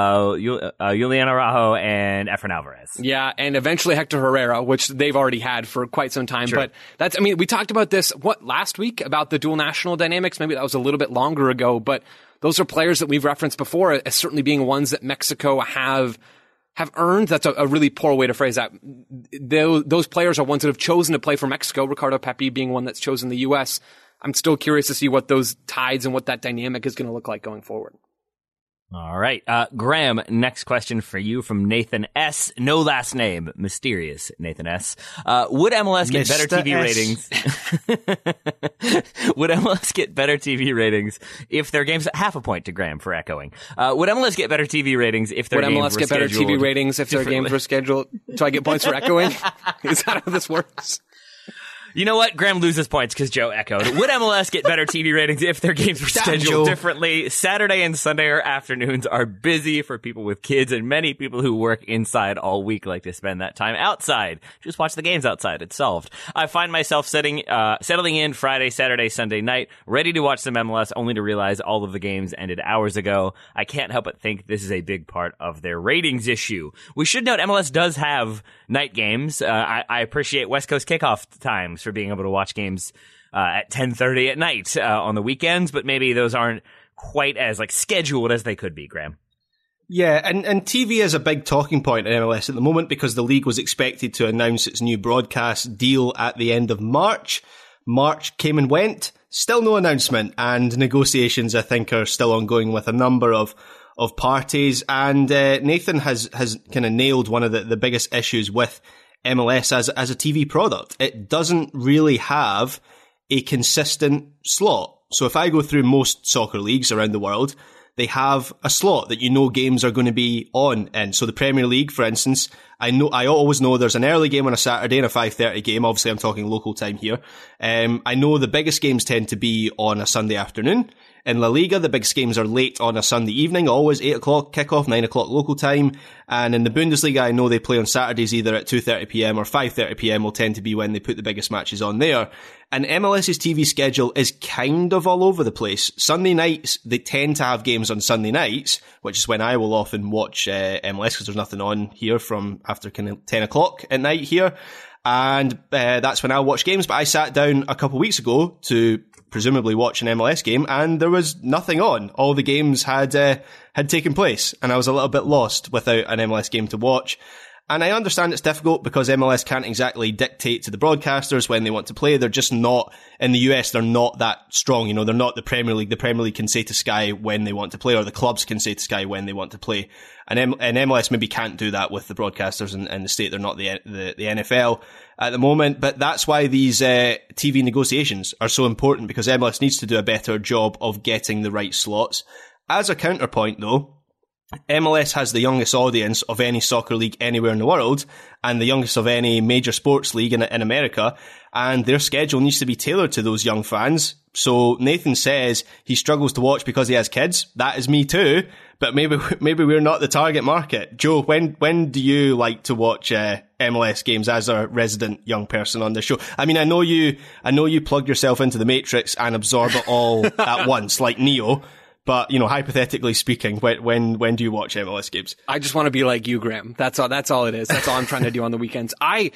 Julian Araujo, and Efrain Alvarez. Yeah, and eventually Hector Herrera, which they've already had for quite some time. Sure. But we talked about this, last week, about the dual national dynamics? Maybe that was a little bit longer ago, but those are players that we've referenced before as certainly being ones that Mexico have earned. That's a really poor way to phrase that. Those players are ones that have chosen to play for Mexico, Ricardo Pepi being one that's chosen the U.S. I'm still curious to see what those tides and what that dynamic is going to look like going forward. All right. Graham, next question for you from Nathan S. No last name. Mysterious Nathan S. Would MLS get better TV ratings? Would MLS get better TV ratings if their games at half a point to Graham for echoing? Would MLS get better TV ratings if their games were scheduled? Would MLS get better TV ratings if their games were scheduled? Do I get points for echoing? Is that how this works? You know what? Graham loses points because Joe echoed. Would MLS get better TV ratings if their games were scheduled differently? Saturday and Sunday afternoons are busy for people with kids, and many people who work inside all week like to spend that time outside. Just watch the games outside. It's solved. I find myself settling in Friday, Saturday, Sunday night, ready to watch some MLS, only to realize all of the games ended hours ago. I can't help but think this is a big part of their ratings issue. We should note MLS does have night games. I appreciate West Coast kickoff times for being able to watch games at 10:30 at night on the weekends, but maybe those aren't quite as scheduled as they could be, Graham. Yeah, and TV is a big talking point in MLS at the moment because the league was expected to announce its new broadcast deal at the end of March. March came and went, still no announcement, and negotiations, I think, are still ongoing with a number of parties. And Nathan has kind of nailed one of the biggest issues with MLS as a TV product. It doesn't really have a consistent slot. So if I go through most soccer leagues around the world, they have a slot that games are going to be on. And so the Premier League, for instance, I always know there's an early game on a Saturday and a 5:30 game. Obviously, I'm talking local time here. I know the biggest games tend to be on a Sunday afternoon. In La Liga, the biggest games are late on a Sunday evening, always 8 o'clock kickoff, 9 o'clock local time. And in the Bundesliga, I know they play on Saturdays either at 2:30 p.m. or 5:30 p.m. will tend to be when they put the biggest matches on there. And MLS's TV schedule is kind of all over the place. Sunday nights, they tend to have games on Sunday nights, which is when I will often watch MLS because there's nothing on here from after kind of 10 o'clock at night here. And that's when I'll watch games. But I sat down a couple of weeks ago to presumably watch an MLS game, and there was nothing on. All the games had taken place, and I was a little bit lost without an MLS game to watch. And I understand it's difficult because MLS can't exactly dictate to the broadcasters when they want to play. They're just not, in the US, they're not that strong. They're not the Premier League. The Premier League can say to Sky when they want to play, or the clubs can say to Sky when they want to play. And MLS maybe can't do that with the broadcasters in the state. They're not the NFL at the moment. But that's why these TV negotiations are so important, because MLS needs to do a better job of getting the right slots. As a counterpoint, though, MLS has the youngest audience of any soccer league anywhere in the world, and the youngest of any major sports league in America, and their schedule needs to be tailored to those young fans. So Nathan says he struggles to watch because he has kids. That is me too, but maybe we're not the target market. Joe, when do you like to watch MLS games as a resident young person on the show? I mean, I know you plug yourself into the Matrix and absorb it all at once, like Neo. But, hypothetically speaking, when do you watch MLS games? I just want to be like you, Graham. That's all it is. That's all I'm trying to do on the weekends.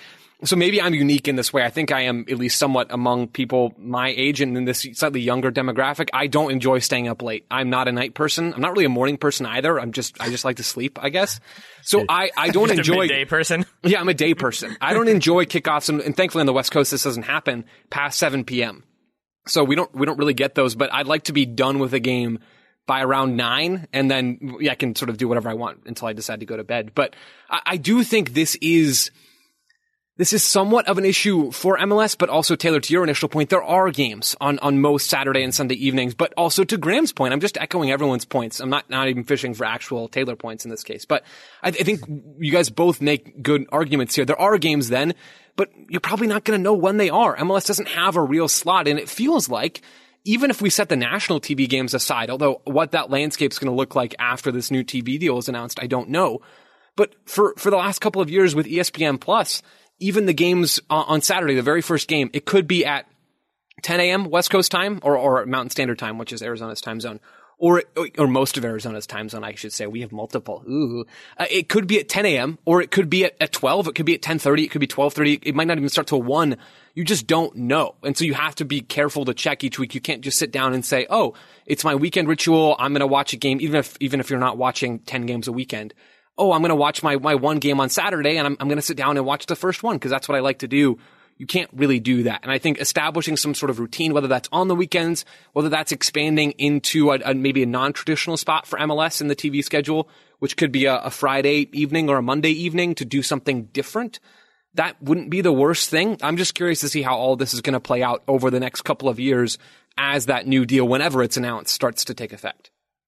So maybe I'm unique in this way. I think I am at least somewhat among people my age and in this slightly younger demographic. I don't enjoy staying up late. I'm not a night person. I'm not really a morning person either. I just like to sleep, I guess. So I don't enjoy. A day person? Yeah, I'm a day person. I don't enjoy kickoffs, and thankfully on the West Coast this doesn't happen past 7 p.m. So we don't really get those, but I'd like to be done with a game by around 9, and then I can sort of do whatever I want until I decide to go to bed. But I do think this is somewhat of an issue for MLS, but also, Taylor, to your initial point, there are games on most Saturday and Sunday evenings. But also to Graham's point, I'm just echoing everyone's points. I'm not even fishing for actual Taylor points in this case. But I think you guys both make good arguments here. There are games then, but you're probably not going to know when they are. MLS doesn't have a real slot, and it feels like, even if we set the national TV games aside, although what that landscape's going to look like after this new TV deal is announced, I don't know. But for the last couple of years with ESPN Plus, even the games on Saturday, the very first game, it could be at 10 a.m. West Coast time or Mountain Standard Time, which is Arizona's time zone, or most of Arizona's time zone, I should say. We have multiple. Ooh. It could be at 10 a.m. or it could be at 12. It could be at 10:30. It could be 12:30. It might not even start till 1. You just don't know. And so you have to be careful to check each week. You can't just sit down and say, oh, it's my weekend ritual. I'm going to watch a game, even if you're not watching 10 games a weekend. Oh, I'm going to watch my one game on Saturday, and I'm going to sit down and watch the first one because that's what I like to do. You can't really do that. And I think establishing some sort of routine, whether that's on the weekends, whether that's expanding into maybe a non-traditional spot for MLS in the TV schedule, which could be a Friday evening or a Monday evening to do something different, that wouldn't be the worst thing. I'm just curious to see how all this is going to play out over the next couple of years as that new deal, whenever it's announced, starts to take effect.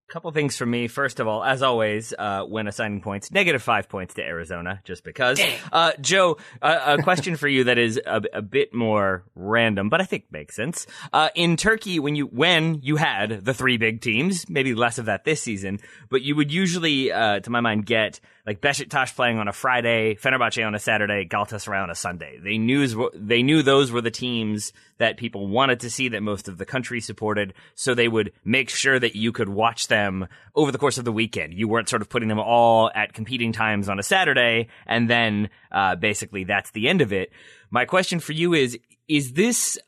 Couple things from me. First of all, as always, when assigning points, -5 points to Arizona, just because. Joe, a question for you that is a bit more random, but I think makes sense. In Turkey, when you had the 3 big teams, maybe less of that this season, but you would usually, to my mind, get like Beşiktaş playing on a Friday, Fenerbahce on a Saturday, Galatasaray on a Sunday. They knew those were the teams that people wanted to see, that most of the country supported, so they would make sure that you could watch them over the course of the weekend. You weren't sort of putting them all at competing times on a Saturday, and then basically that's the end of it. My question for you is this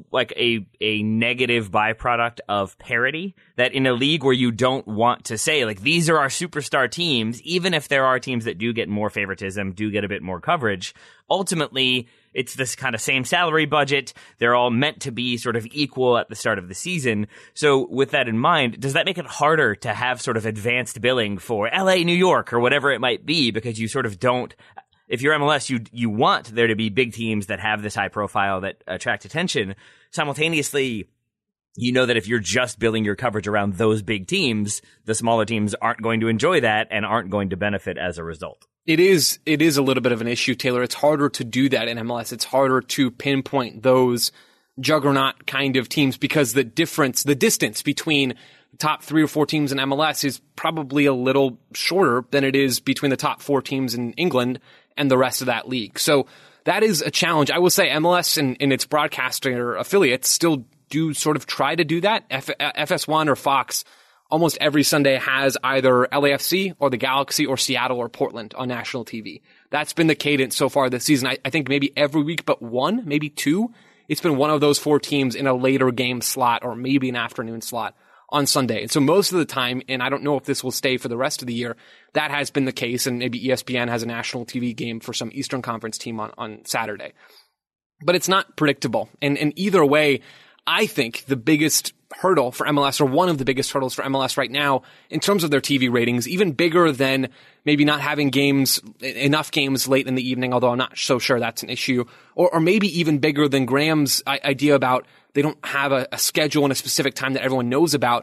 a negative byproduct of parity, that in a league where you don't want to say, like, these are our superstar teams, even if there are teams that do get more favoritism, do get a bit more coverage, ultimately it's this kind of same salary budget. They're all meant to be sort of equal at the start of the season. So with that in mind, does that make it harder to have sort of advanced billing for LA, New York, or whatever it might be, because you sort of don't, if you're MLS, you want there to be big teams that have this high profile that attract attention. Simultaneously, you know that if you're just building your coverage around those big teams, the smaller teams aren't going to enjoy that and aren't going to benefit as a result. It is a little bit of an issue, Taylor. It's harder to do that in MLS. It's harder to pinpoint those juggernaut kind of teams because the distance between the top 3 or 4 teams in MLS is probably a little shorter than it is between the top 4 teams in England and the rest of that league. So that is a challenge. I will say MLS and its broadcaster affiliates still do sort of try to do that. FS1 or Fox almost every Sunday has either LAFC or the Galaxy or Seattle or Portland on national TV. That's been the cadence so far this season. I think maybe every week but one, maybe 2, it's been one of those 4 teams in a later game slot or maybe an afternoon slot on Sunday. And so most of the time, and I don't know if this will stay for the rest of the year, that has been the case, and maybe ESPN has a national TV game for some Eastern Conference team on Saturday. But it's not predictable. And either way, I think the biggest hurdle for MLS, or one of the biggest hurdles for MLS right now, in terms of their TV ratings, even bigger than maybe not having enough games late in the evening, although I'm not so sure that's an issue, or maybe even bigger than Graham's idea about they don't have a schedule and a specific time that everyone knows about.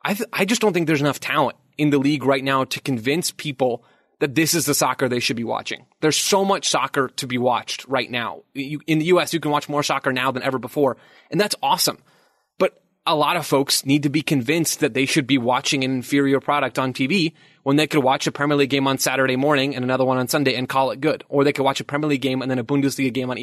I just don't think there's enough talent in the league right now to convince people that this is the soccer they should be watching. There's so much soccer to be watched right now. In the US, you can watch more soccer now than ever before, and that's awesome. But a lot of folks need to be convinced that they should be watching an inferior product on TV when they could watch a Premier League game on Saturday morning and another one on Sunday and call it good. Or they could watch a Premier League game and then a Bundesliga game on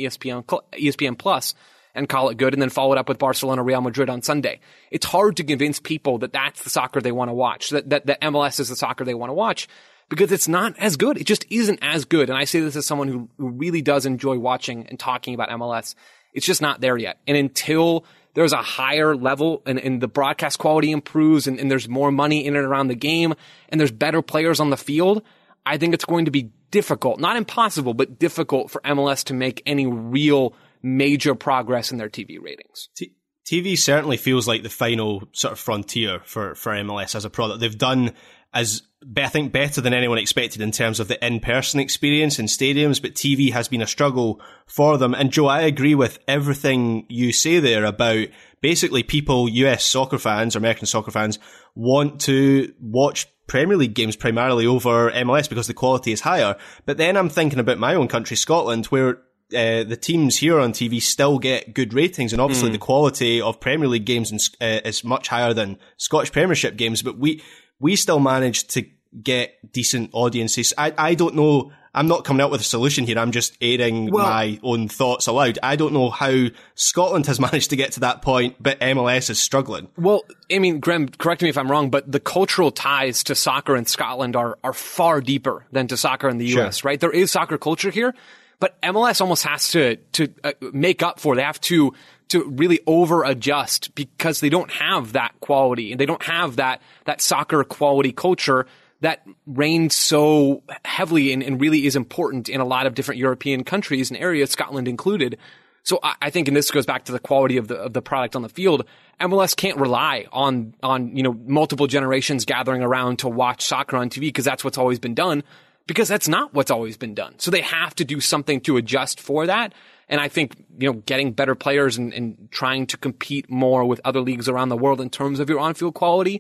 ESPN Plus and call it good, and then follow it up with Barcelona, Real Madrid on Sunday. It's hard to convince people that that's the soccer they want to watch, that MLS is the soccer they want to watch, because it's not as good. It just isn't as good. And I say this as someone who really does enjoy watching and talking about MLS. It's just not there yet. And until there's a higher level and the broadcast quality improves and there's more money in and around the game and there's better players on the field, I think it's going to be difficult, not impossible, but difficult for MLS to make any real major progress in their TV ratings. TV certainly feels like the final sort of frontier for MLS as a product. They've done, I think, better than anyone expected in terms of the in-person experience in stadiums, but TV has been a struggle for them. And Joe, I agree with everything you say there about basically people, US soccer fans or American soccer fans, want to watch Premier League games primarily over MLS because the quality is higher. But then I'm thinking about my own country, Scotland, where the teams here on TV still get good ratings, and obviously the quality of Premier League games is much higher than Scottish Premiership games, but we still manage to get decent audiences. I don't know. I'm not coming out with a solution here. I'm just airing my own thoughts aloud. I don't know how Scotland has managed to get to that point, but MLS is struggling. Well, I mean, Graham, correct me if I'm wrong, but the cultural ties to soccer in Scotland are far deeper than to soccer in the US, right? There is soccer culture here, but MLS almost has to make up for it. They have to really over adjust because they don't have that quality and they don't have that soccer quality culture that reigns so heavily and really is important in a lot of different European countries and areas, Scotland included. So I think, and this goes back to the quality of the product on the field, MLS can't rely on multiple generations gathering around to watch soccer on TV because that's what's always been done, because that's not what's always been done. So they have to do something to adjust for that. And I think, getting better players and trying to compete more with other leagues around the world in terms of your on-field quality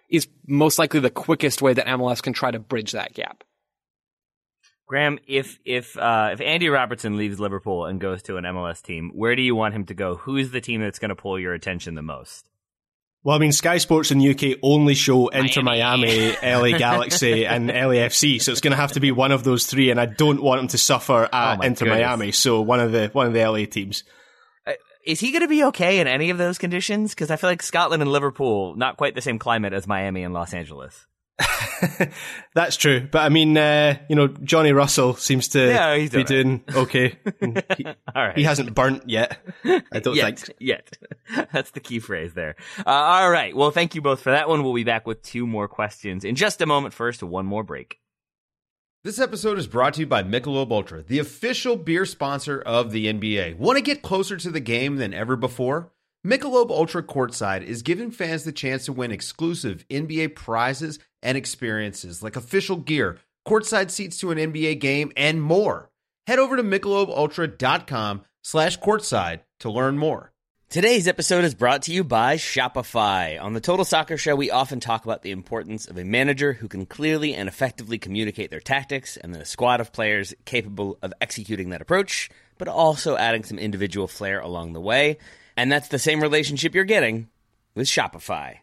is most likely the quickest way that MLS can try to bridge that gap. Graham, if Andy Robertson leaves Liverpool and goes to an MLS team, where do you want him to go? Who's the team that's going to pull your attention the most? Well, I mean, Sky Sports in the UK only show Inter Miami, LA Galaxy, and LAFC, so it's going to have to be one of those three, and I don't want him to suffer at Inter Miami, so one of the LA teams. Is he going to be okay in any of those conditions? Because I feel like Scotland and Liverpool, not quite the same climate as Miami and Los Angeles. That's true, but I mean, Johnny Russell seems to be doing okay. All right. He hasn't burnt yet, I don't think. Yet. That's the key phrase there. All right. Well, thank you both for that one. We'll be back with 2 more questions in just a moment. First, one more break. This episode is brought to you by Michelob Ultra, the official beer sponsor of the NBA. Want to get closer to the game than ever before? Michelob Ultra Courtside is giving fans the chance to win exclusive NBA prizes and experiences like official gear, courtside seats to an NBA game, and more. Head over to MichelobUltra.com/courtside to learn more. Today's episode is brought to you by Shopify. On the Total Soccer Show, we often talk about the importance of a manager who can clearly and effectively communicate their tactics, and then a squad of players capable of executing that approach, but also adding some individual flair along the way. And that's the same relationship you're getting with Shopify.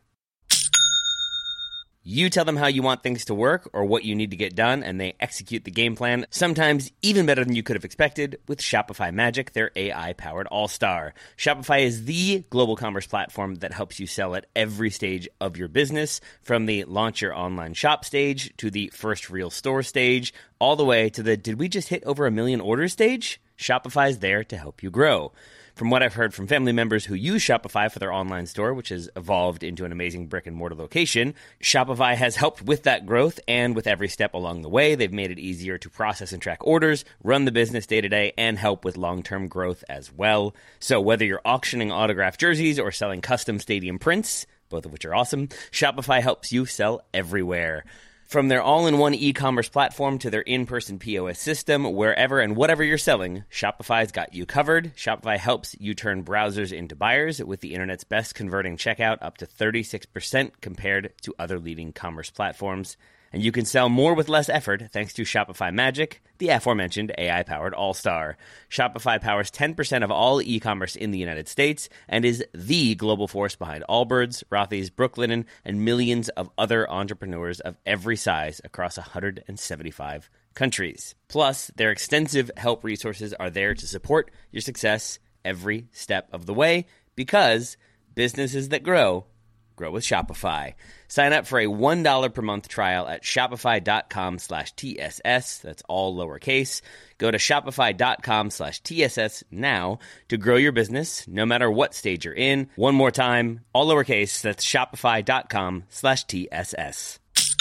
You tell them how you want things to work or what you need to get done, and they execute the game plan, sometimes even better than you could have expected, with Shopify Magic, their AI-powered all-star. Shopify is the global commerce platform that helps you sell at every stage of your business, from the launch your online shop stage to the first real store stage, all the way to the did we just hit over 1 million orders stage? Shopify is there to help you grow. From what I've heard from family members who use Shopify for their online store, which has evolved into an amazing brick-and-mortar location, Shopify has helped with that growth, and with every step along the way, they've made it easier to process and track orders, run the business day-to-day, and help with long-term growth as well. So whether you're auctioning autographed jerseys or selling custom stadium prints, both of which are awesome, Shopify helps you sell everywhere. From their all-in-one e-commerce platform to their in-person POS system, wherever and whatever you're selling, Shopify's got you covered. Shopify helps you turn browsers into buyers with the internet's best converting checkout, up to 36% compared to other leading commerce platforms. And you can sell more with less effort thanks to Shopify Magic, the aforementioned AI-powered all-star. Shopify powers 10% of all e-commerce in the United States and is the global force behind Allbirds, Rothy's, Brooklinen, and millions of other entrepreneurs of every size across 175 countries. Plus, their extensive help resources are there to support your success every step of the way, because businesses that grow with Shopify. Sign up for a $1 per month trial at shopify.com/TSS. That's all lowercase. Go to shopify.com/TSS now to grow your business, no matter what stage you're in. One more time, all lowercase. That's shopify.com/TSS.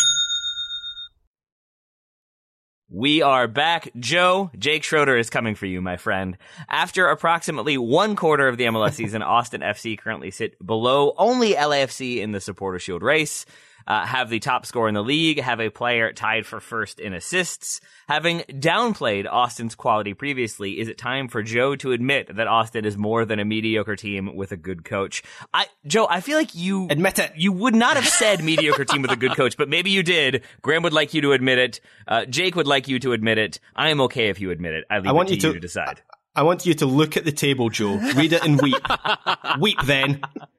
We are back. Joe, Jake Schroeder is coming for you, my friend. After approximately 1/4 of the MLS season, Austin FC currently sit below only LAFC in the Supporter Shield race, have the top score in the league, have a player tied for first in assists. Having downplayed Austin's quality previously, is it time for Joe to admit that Austin is more than a mediocre team with a good coach? Joe, I feel like you admit it. You would not have said mediocre team with a good coach, but maybe you did. Graham would like you to admit it. Jake would like you to admit it. I am okay if you admit it. I leave it to you to decide. I want you to look at the table, Joe. Read it and weep. Weep then.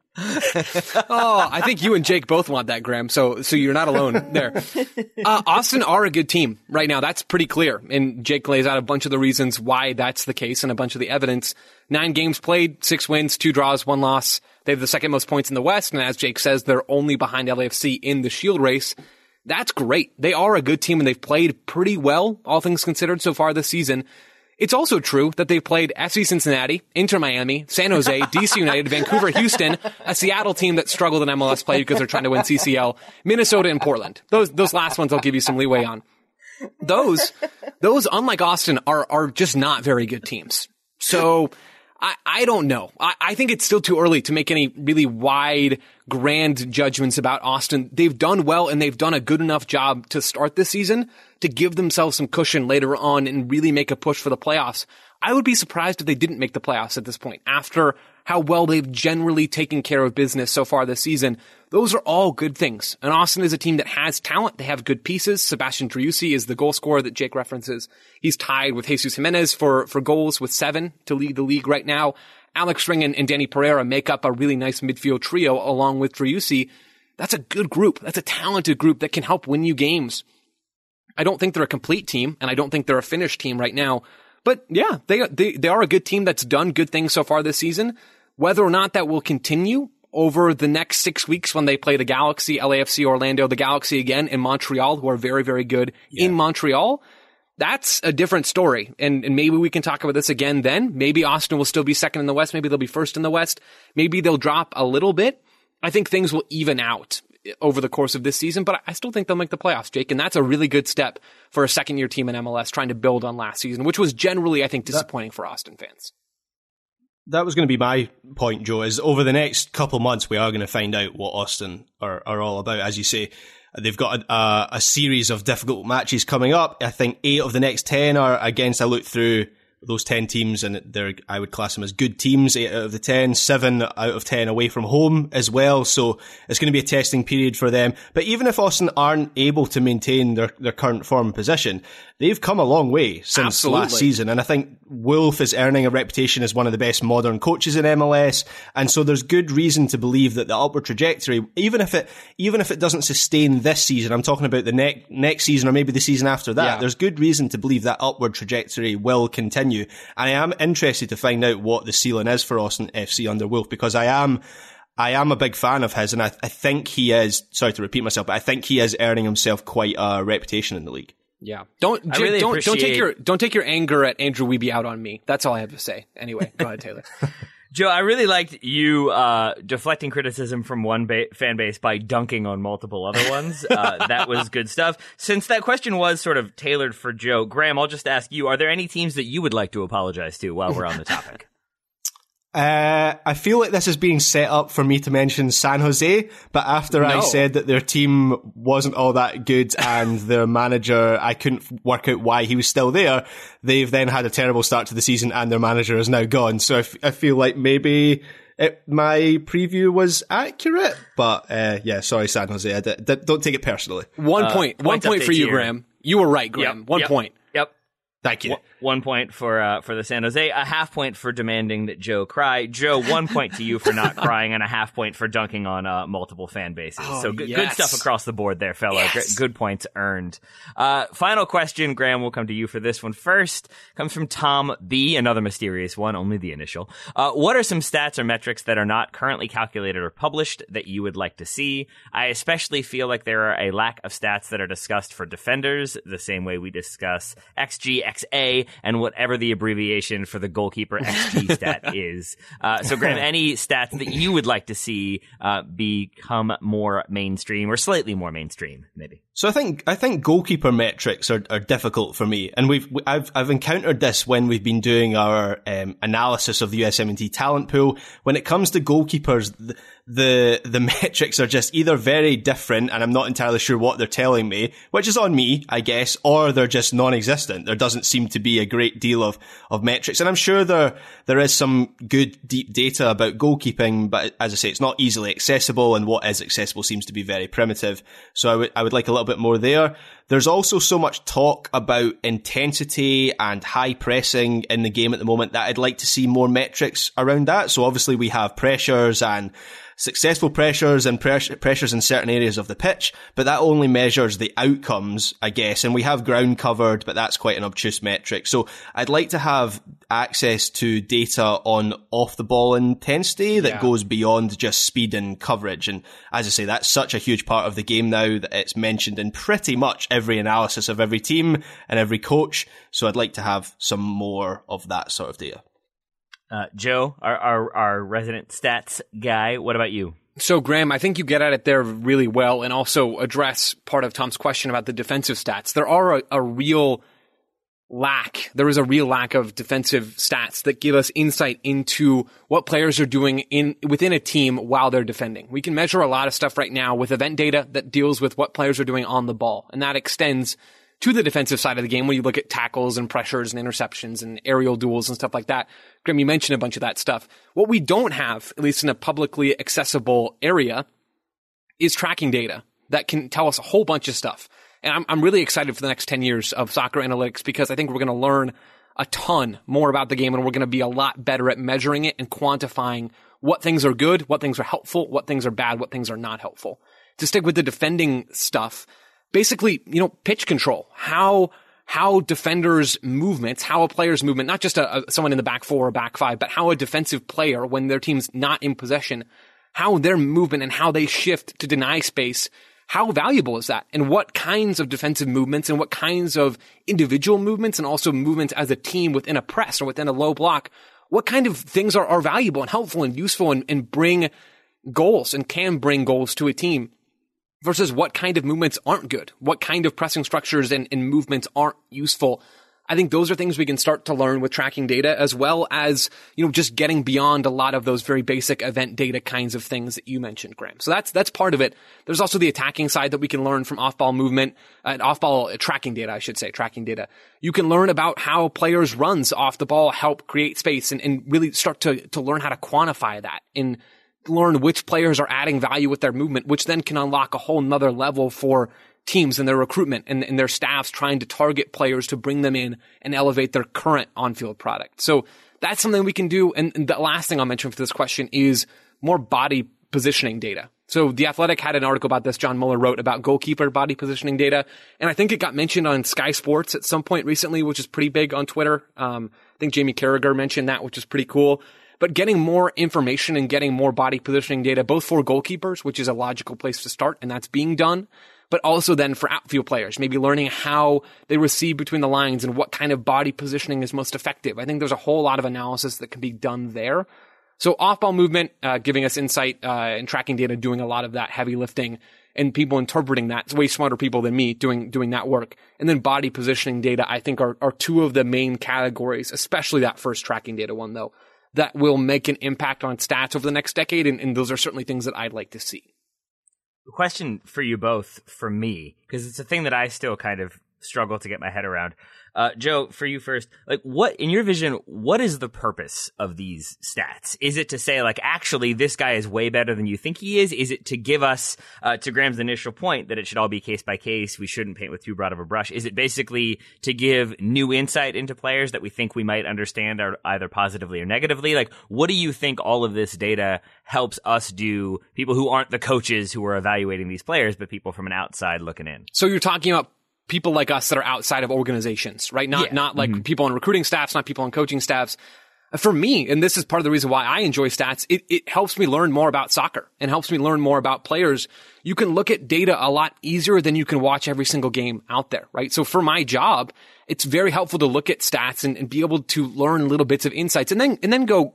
I think you and Jake both want that, Graham. So you're not alone there. Austin are a good team right now. That's pretty clear. And Jake lays out a bunch of the reasons why that's the case and a bunch of the evidence. 9 games played, 6 wins, 2 draws, 1 loss. They have the second most points in the West. And as Jake says, they're only behind LAFC in the Shield race. That's great. They are a good team and they've played pretty well, all things considered, so far this season. It's also true that they've played FC Cincinnati, Inter Miami, San Jose, DC United, Vancouver, Houston, a Seattle team that struggled in MLS play because they're trying to win CCL, Minnesota, and Portland. Those last ones I'll give you some leeway on. Those, unlike Austin, are just not very good teams. So I don't know. I think it's still too early to make any really wide, grand judgments about Austin. They've done well and they've done a good enough job to start this season to give themselves some cushion later on and really make a push for the playoffs. I would be surprised if they didn't make the playoffs at this point after how well they've generally taken care of business so far this season. Those are all good things. And Austin is a team that has talent. They have good pieces. Sebastian Driussi is the goal scorer that Jake references. He's tied with Jesus Jimenez for goals with 7 to lead the league right now. Alex Ring and Danny Pereira make up a really nice midfield trio along with Driussi. That's a good group. That's a talented group that can help win you games. I don't think they're a complete team, and I don't think they're a finished team right now. But yeah, they are a good team that's done good things so far this season. Whether or not that will continue over the next 6 weeks when they play the Galaxy, LAFC, Orlando, the Galaxy again, and Montreal, who are very, very good in Montreal, that's a different story. And maybe we can talk about this again then. Maybe Austin will still be second in the West. Maybe they'll be first in the West. Maybe they'll drop a little bit. I think things will even out over the course of this season, but I still think they'll make the playoffs, Jake, and that's a really good step for a second-year team in MLS trying to build on last season, which was generally, I think, disappointing for Austin fans. That was going to be my point, Joe, is over the next couple of months, we are going to find out what Austin are all about. As you say, they've got a series of difficult matches coming up. I think 8 of the next 10 are against, I looked through those 10 teams, and I would class them as good teams, 8 out of the 10, 7 out of 10 away from home as well. So it's going to be a testing period for them. But even if Austin aren't able to maintain their current form position, they've come a long way since last season. And I think Wolf is earning a reputation as one of the best modern coaches in MLS. And so there's good reason to believe that the upward trajectory, even if it doesn't sustain this season, I'm talking about the next season or maybe the season after that, there's good reason to believe that upward trajectory will continue. And I am interested to find out what the ceiling is for Austin FC under Wolf, because I am a big fan of his, and I think he is, sorry to repeat myself, but I think he is earning himself quite a reputation in the league. Yeah. Don't take your anger at Andrew Wiebe out on me. That's all I have to say. Anyway, go ahead, Taylor. Joe, I really liked you deflecting criticism from one fan base by dunking on multiple other ones. That was good stuff. Since that question was sort of tailored for Joe, Graham, I'll just ask you, are there any teams that you would like to apologize to while we're on the topic? I feel like this is being set up for me to mention San Jose, but after I said that their team wasn't all that good and their manager, I couldn't work out why he was still there, they've then had a terrible start to the season and their manager is now gone. So I feel like maybe my preview was accurate, but sorry, San Jose. Don't take it personally. One point for you, Graham. You were right, Graham. Yep, One point. Yep. Thank you. 1 point for the San Jose, a half point for demanding that Joe cry. Joe, 1 point to you for not crying, and a half point for dunking on multiple fan bases. So good stuff across the board there, fella. Yes. Good points earned. Final question, Graham, we'll come to you for this one first. Comes from Tom B, another mysterious one, only the initial. What are some stats or metrics that are not currently calculated or published that you would like to see? I especially feel like there are a lack of stats that are discussed for defenders, the same way we discuss XG, XA, and whatever the abbreviation for the goalkeeper XG stat is. So, Graham, any stats that you would like to see become more mainstream or slightly more mainstream, maybe? So I think goalkeeper metrics are difficult for me, and I've encountered this when we've been doing our analysis of the USMNT talent pool. When it comes to goalkeepers, the metrics are just either very different, and I'm not entirely sure what they're telling me, which is on me, I guess, or they're just non-existent. There doesn't seem to be a great deal of metrics, and I'm sure there is some good deep data about goalkeeping, but as I say, it's not easily accessible, and what is accessible seems to be very primitive. So I would like a little bit more there. There's also so much talk about intensity and high pressing in the game at the moment that I'd like to see more metrics around that. So obviously we have pressures and successful pressures and pressures in certain areas of the pitch, but that only measures the outcomes, I guess. And we have ground covered, but that's quite an obtuse metric. So I'd like to have access to data on off the ball intensity that goes beyond just speed and coverage. And as I say, that's such a huge part of the game now that it's mentioned in pretty much every analysis of every team and every coach. So I'd like to have some more of that sort of data. Joe, our resident stats guy, what about you? So, Graham, I think you get at it there really well and also address part of Tom's question about the defensive stats. There is a real lack of defensive stats that give us insight into what players are doing within a team while they're defending. We can measure a lot of stuff right now with event data that deals with what players are doing on the ball, and that extends to the defensive side of the game when you look at tackles and pressures and interceptions and aerial duels and stuff like that. Graham, you mentioned a bunch of that stuff. What we don't have, at least in a publicly accessible area, is tracking data that can tell us a whole bunch of stuff. And I'm really excited for the next 10 years of soccer analytics because I think we're going to learn a ton more about the game and we're going to be a lot better at measuring it and quantifying what things are good, what things are helpful, what things are bad, what things are not helpful. To stick with the defending stuff, basically, pitch control, how defenders' movements, how a player's movement, not just someone in the back four or back five, but how a defensive player, when their team's not in possession, how their movement and how they shift to deny space, how valuable is that? And what kinds of defensive movements and what kinds of individual movements and also movements as a team within a press or within a low block, what kind of things are valuable and helpful and useful and bring goals and can bring goals to a team versus what kind of movements aren't good, what kind of pressing structures and movements aren't useful. I think those are things we can start to learn with tracking data as well as, just getting beyond a lot of those very basic event data kinds of things that you mentioned, Graham. So that's part of it. There's also the attacking side that we can learn from off-ball movement, off-ball tracking data, I should say, tracking data. You can learn about how players' runs off the ball help create space and really start to learn how to quantify that and learn which players are adding value with their movement, which then can unlock a whole nother level for teams and their recruitment and their staffs trying to target players to bring them in and elevate their current on-field product. So that's something we can do. And the last thing I'll mention for this question is more body positioning data. So The Athletic had an article about this. John Mueller wrote about goalkeeper body positioning data. And I think it got mentioned on Sky Sports at some point recently, which is pretty big on Twitter. I think Jamie Carragher mentioned that, which is pretty cool. But getting more information and getting more body positioning data, both for goalkeepers, which is a logical place to start, and that's being done, but also then for outfield players, maybe learning how they receive between the lines and what kind of body positioning is most effective. I think there's a whole lot of analysis that can be done there. So off-ball movement, giving us insight and tracking data, doing a lot of that heavy lifting, and people interpreting that. It's way smarter people than me doing that work. And then body positioning data, I think, are two of the main categories, especially that first tracking data one, though, that will make an impact on stats over the next decade. And those are certainly things that I'd like to see. Question for you both from me, because it's a thing that I still kind of struggle to get my head around. Joe, for you first, what, in your vision, what is the purpose of these stats? Is it to say, actually, this guy is way better than you think he is? Is it to give us, to Graham's initial point, that it should all be case by case, we shouldn't paint with too broad of a brush? Is it basically to give new insight into players that we think we might understand are either positively or negatively? What do you think all of this data helps us do, people who aren't the coaches who are evaluating these players, but people from an outside looking in? So you're talking about people like us that are outside of organizations, right? Not people on recruiting staffs, not people on coaching staffs. For me, and this is part of the reason why I enjoy stats, it helps me learn more about soccer and helps me learn more about players. You can look at data a lot easier than you can watch every single game out there, right? So for my job, it's very helpful to look at stats and be able to learn little bits of insights and then go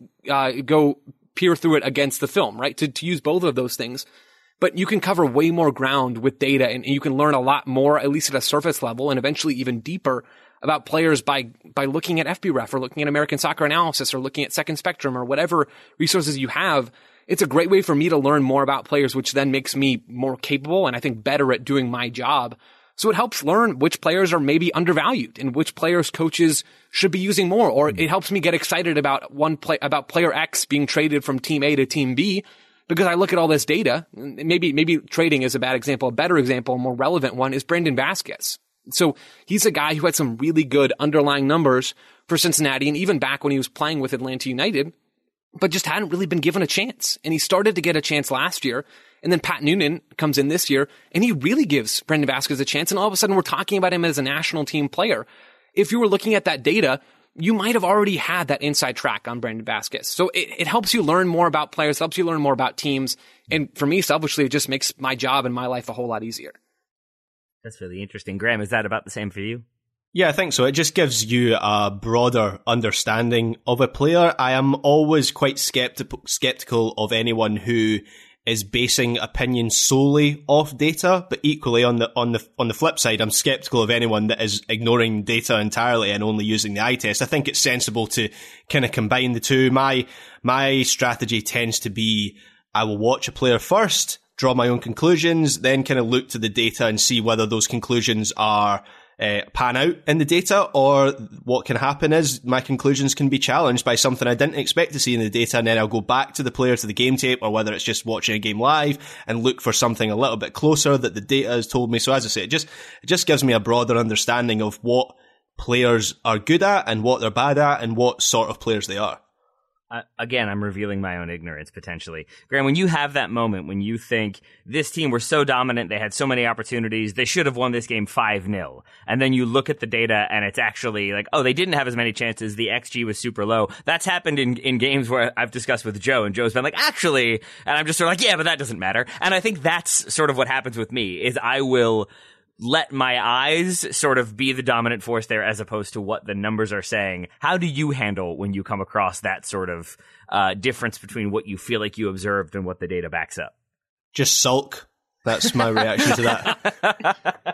peer through it against the film, right? To use both of those things. But you can cover way more ground with data and you can learn a lot more, at least at a surface level and eventually even deeper about players by looking at FBref or looking at American Soccer Analysis or looking at Second Spectrum or whatever resources you have. It's a great way for me to learn more about players, which then makes me more capable and I think better at doing my job. So it helps learn which players are maybe undervalued and which players coaches should be using more, or it helps me get excited about about player X being traded from team A to team B. Because I look at all this data, maybe trading is a bad example. A better example, a more relevant one is Brandon Vazquez. So he's a guy who had some really good underlying numbers for Cincinnati and even back when he was playing with Atlanta United, but just hadn't really been given a chance. And he started to get a chance last year. And then Pat Noonan comes in this year and he really gives Brandon Vazquez a chance. And all of a sudden we're talking about him as a national team player. If you were looking at that data, you might have already had that inside track on Brandon Vazquez. So it helps you learn more about players, helps you learn more about teams. And for me, selfishly, it just makes my job and my life a whole lot easier. That's really interesting. Graham, is that about the same for you? Yeah, I think so. It just gives you a broader understanding of a player. I am always quite skeptical of anyone who is basing opinion solely off data, but equally on the flip side, I'm skeptical of anyone that is ignoring data entirely and only using the eye test. I think it's sensible to kind of combine the two. My strategy tends to be I will watch a player first, draw my own conclusions, then kind of look to the data and see whether those conclusions are pan out in the data, or what can happen is my conclusions can be challenged by something I didn't expect to see in the data, and then I'll go back to the player, to the game tape, or whether it's just watching a game live, and look for something a little bit closer that the data has told me. So as I say, it just gives me a broader understanding of what players are good at and what they're bad at and what sort of players they are. Again, I'm revealing my own ignorance, potentially. Graham, when you have that moment, when you think this team were so dominant, they had so many opportunities, they should have won this game 5-0, and then you look at the data and it's actually like, oh, they didn't have as many chances, the XG was super low. That's happened in games where I've discussed with Joe, and Joe's been like, actually, and I'm just sort of like, yeah, but that doesn't matter. And I think that's sort of what happens with me, is I will let my eyes sort of be the dominant force there as opposed to what the numbers are saying. How do you handle when you come across that sort of difference between what you feel like you observed and what the data backs up? Just sulk. That's my reaction to that.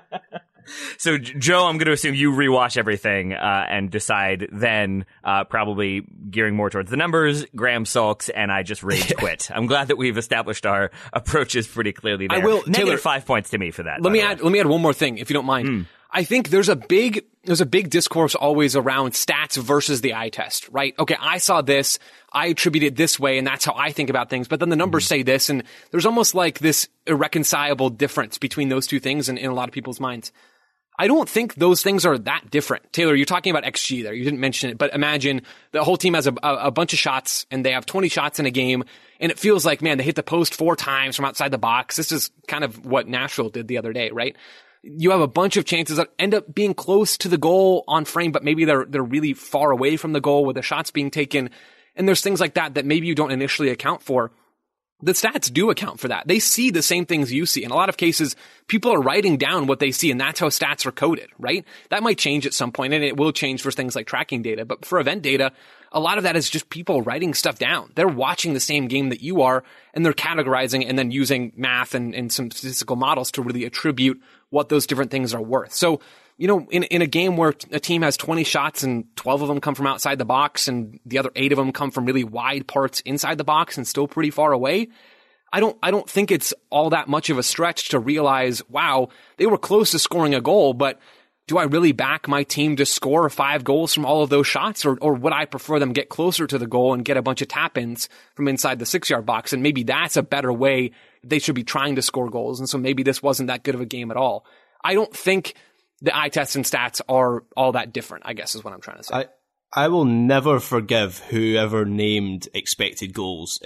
So, Joe, I'm going to assume you rewatch everything and decide then, probably gearing more towards the numbers. Graham sulks, and I just rage quit. I'm glad that we've established our approaches pretty clearly there. I will. Negative Taylor, 5 points to me for that. Let me add one more thing, if you don't mind. I think there's a big discourse always around stats versus the eye test, right? Okay, I saw this, I attribute it this way, and that's how I think about things. But then the numbers say this, and there's almost like this irreconcilable difference between those two things in a lot of people's minds. I don't think those things are that different. Taylor, you're talking about XG there. You didn't mention it, but imagine the whole team has a bunch of shots and they have 20 shots in a game, and it feels like, man, they hit the post 4 times from outside the box. This is kind of what Nashville did the other day, right? You have a bunch of chances that end up being close to the goal on frame, but maybe they're really far away from the goal with the shots being taken. And there's things like that maybe you don't initially account for. The stats do account for that. They see the same things you see. In a lot of cases, people are writing down what they see, and that's how stats are coded, right? That might change at some point, and it will change for things like tracking data. But for event data, a lot of that is just people writing stuff down. They're watching the same game that you are, and they're categorizing and then using math and some statistical models to really attribute what those different things are worth. So, you know, in a game where a team has 20 shots and 12 of them come from outside the box and the other 8 of them come from really wide parts inside the box and still pretty far away, I don't think it's all that much of a stretch to realize, wow, they were close to scoring a goal, but do I really back my team to score 5 goals from all of those shots? Or would I prefer them get closer to the goal and get a bunch of tap-ins from inside the 6-yard box? And maybe that's a better way they should be trying to score goals. And so maybe this wasn't that good of a game at all. I don't think the eye tests and stats are all that different, I guess is what I'm trying to say. I will never forgive whoever named expected goals,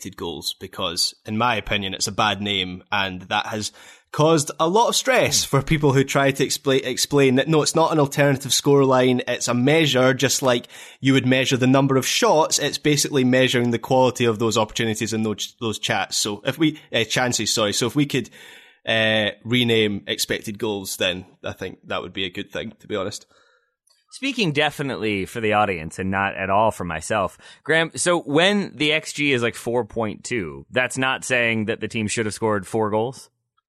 because in my opinion, it's a bad name, and that has caused a lot of stress for people who try to explain that, no, it's not an alternative scoreline, it's a measure, just like you would measure the number of shots. It's basically measuring the quality of those opportunities and those chats. So if we, chances, sorry. So if we could rename expected goals, then I think that would be a good thing, to be honest. Speaking definitely for the audience and not at all for myself, Graham, so when the XG is like 4.2, that's not saying that the team should have scored 4 goals?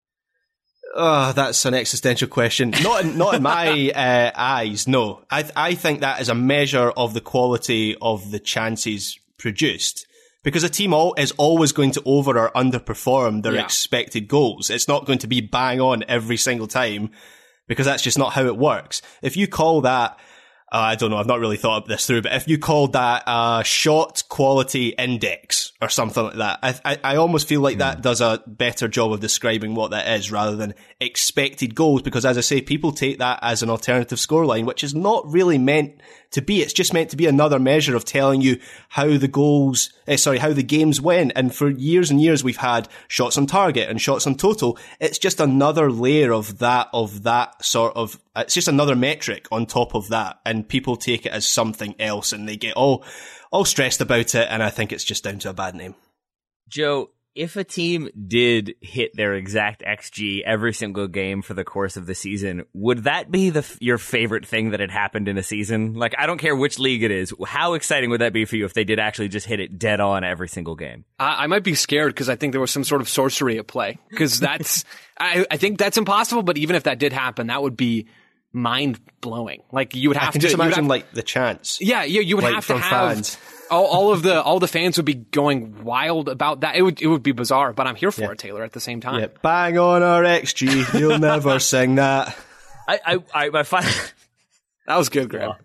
Oh, that's an existential question. Not in my eyes, no. I think that is a measure of the quality of the chances produced. Because a team is always going to over or underperform their expected goals. It's not going to be bang on every single time, because that's just not how it works. If you call that, I don't know, I've not really thought this through, but if you called that shot quality index or something like that, I almost feel like that does a better job of describing what that is rather than expected goals, because as I say, people take that as an alternative scoreline, which is not really meant to be. It's just meant to be another measure of telling you how how the games went. And for years and years, we've had shots on target and shots on total. It's just another layer of that sort of, it's just another metric on top of that. And people take it as something else and they get all stressed about it. And I think it's just down to a bad name. Joe, if a team did hit their exact XG every single game for the course of the season, would that be your favorite thing that had happened in a season? Like, I don't care which league it is. How exciting would that be for you if they did actually just hit it dead on every single game? I might be scared because I think there was some sort of sorcery at play. Because that's, I think that's impossible. But even if that did happen, that would be mind blowing. Like, you would have to just imagine like the chants. Yeah, you would have to have fans. all the fans would be going wild about that. It would be bizarre, but I'm here for it, Taylor, at the same time. Yeah, bang on our XG. You'll never sing that. That was good, Graham.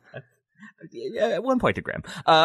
Yeah, 1 point to Graham.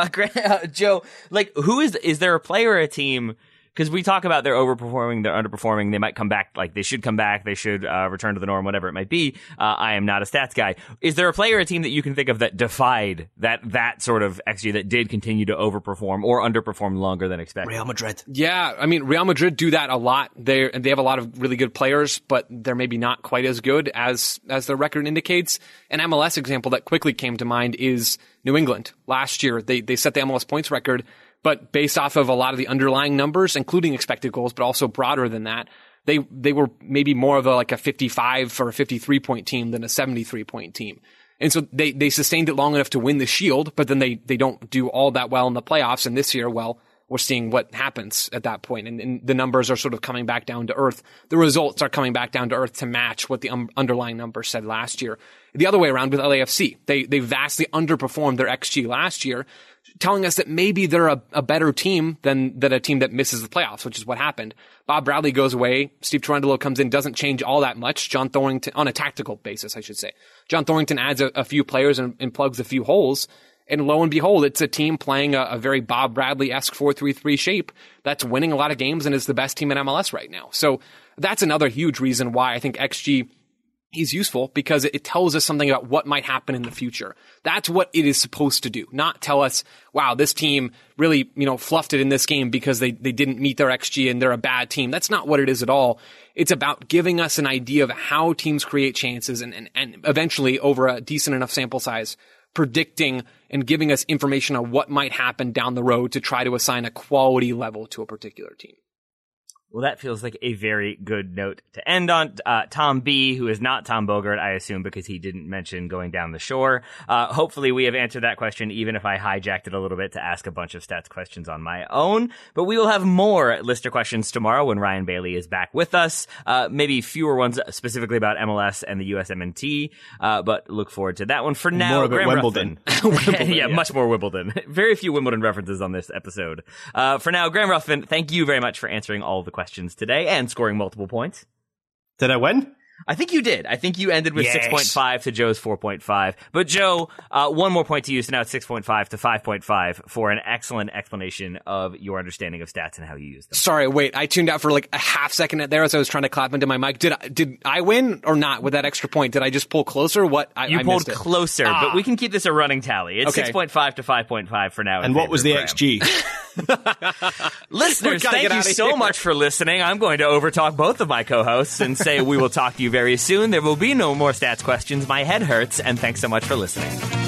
Joe, like, is there a player or a team? Because we talk about they're overperforming, they're underperforming, they might come back, like they should come back, they should return to the norm, whatever it might be. I am not a stats guy. Is there a player or a team that you can think of that defied that sort of XG, that did continue to overperform or underperform longer than expected? Real Madrid. Yeah, I mean, Real Madrid do that a lot. They have a lot of really good players, but they're maybe not quite as good as their record indicates. An MLS example that quickly came to mind is New England. Last year, they set the MLS points record, but based off of a lot of the underlying numbers, including expected goals, but also broader than that, they were maybe more of a 55 or a 53 point team than a 73 point team. And so they sustained it long enough to win the Shield, but then they don't do all that well in the playoffs. And this year, well, we're seeing what happens at that point. And the numbers are sort of coming back down to earth. The results are coming back down to earth to match what the underlying numbers said last year. The other way around with LAFC, they vastly underperformed their XG last year, telling us that maybe they're a better team than a team that misses the playoffs, which is what happened. Bob Bradley goes away. Steve Cherundolo comes in, doesn't change all that much. John Thorrington, on a tactical basis, I should say. John Thorrington adds a few players and plugs a few holes. And lo and behold, it's a team playing a very Bob Bradley-esque 4-3-3 shape that's winning a lot of games and is the best team in MLS right now. So that's another huge reason why I think XG is useful, because it tells us something about what might happen in the future. That's what it is supposed to do, not tell us, wow, this team really, fluffed it in this game because they didn't meet their XG and they're a bad team. That's not what it is at all. It's about giving us an idea of how teams create chances and eventually, over a decent enough sample size, predicting and giving us information on what might happen down the road to try to assign a quality level to a particular team. Well, that feels like a very good note to end on. Tom B., who is not Tom Bogert, I assume, because he didn't mention going down the shore. Hopefully we have answered that question, even if I hijacked it a little bit to ask a bunch of stats questions on my own. But we will have more listener questions tomorrow when Ryan Bailey is back with us. Maybe fewer ones specifically about MLS and the USMNT, but look forward to that one. For now, more about Graham Wimbledon. yeah, much more Wimbledon. Very few Wimbledon references on this episode. For now, Graham Ruthven, thank you very much for answering all the questions today and scoring multiple points. Did I win? I think you did. I think you ended with 6.5 to Joe's 4.5. But Joe, one more point to you, so now it's 6.5 to 5.5 for an excellent explanation of your understanding of stats and how you use them. Sorry, wait, I tuned out for like a half second there as I was trying to clap into my mic. Did I win or not with that extra point? Did I just pull closer? You pulled closer, but we can keep this a running tally. It's okay. 6.5 to 5.5 for now. And what was the XG? Listeners, thank you so much for listening. I'm going to overtalk both of my co-hosts and say we will talk to you very soon. There will be no more stats questions. My head hurts, and thanks so much for listening.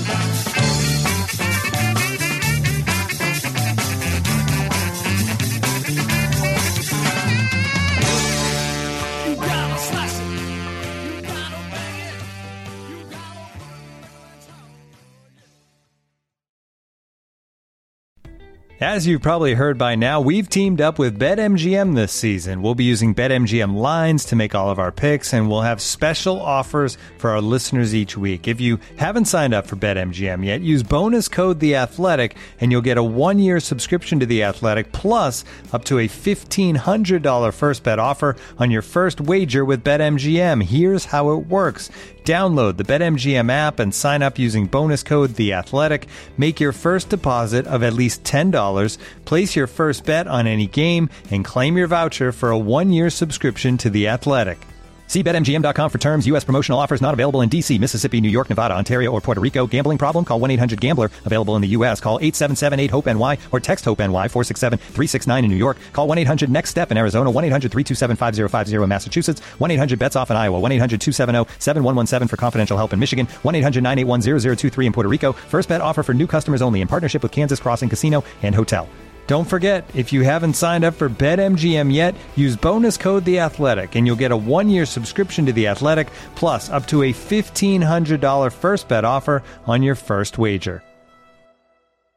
As you've probably heard by now, we've teamed up with BetMGM this season. We'll be using BetMGM lines to make all of our picks, and we'll have special offers for our listeners each week. If you haven't signed up for BetMGM yet, use bonus code The Athletic, and you'll get a 1-year subscription to The Athletic, plus up to a $1,500 first bet offer on your first wager with BetMGM. Here's how it works. Download the BetMGM app and sign up using bonus code The Athletic. Make your first deposit of at least $10. Place your first bet on any game and claim your voucher for a 1-year subscription to The Athletic. See BetMGM.com for terms. U.S. promotional offers not available in D.C., Mississippi, New York, Nevada, Ontario, or Puerto Rico. Gambling problem? Call 1-800-GAMBLER. Available in the U.S. Call 877-8-HOPE-NY or text HOPE-NY 467-369 in New York. Call 1-800-NEXT-STEP in Arizona. 1-800-327-5050 in Massachusetts. 1-800-BETS-OFF in Iowa. 1-800-270-7117 for confidential help in Michigan. 1-800-981-0023 in Puerto Rico. First bet offer for new customers only in partnership with Kansas Crossing Casino and Hotel. Don't forget, if you haven't signed up for BetMGM yet, use bonus code The Athletic, and you'll get a 1-year subscription to The Athletic, plus up to a $1,500 first bet offer on your first wager.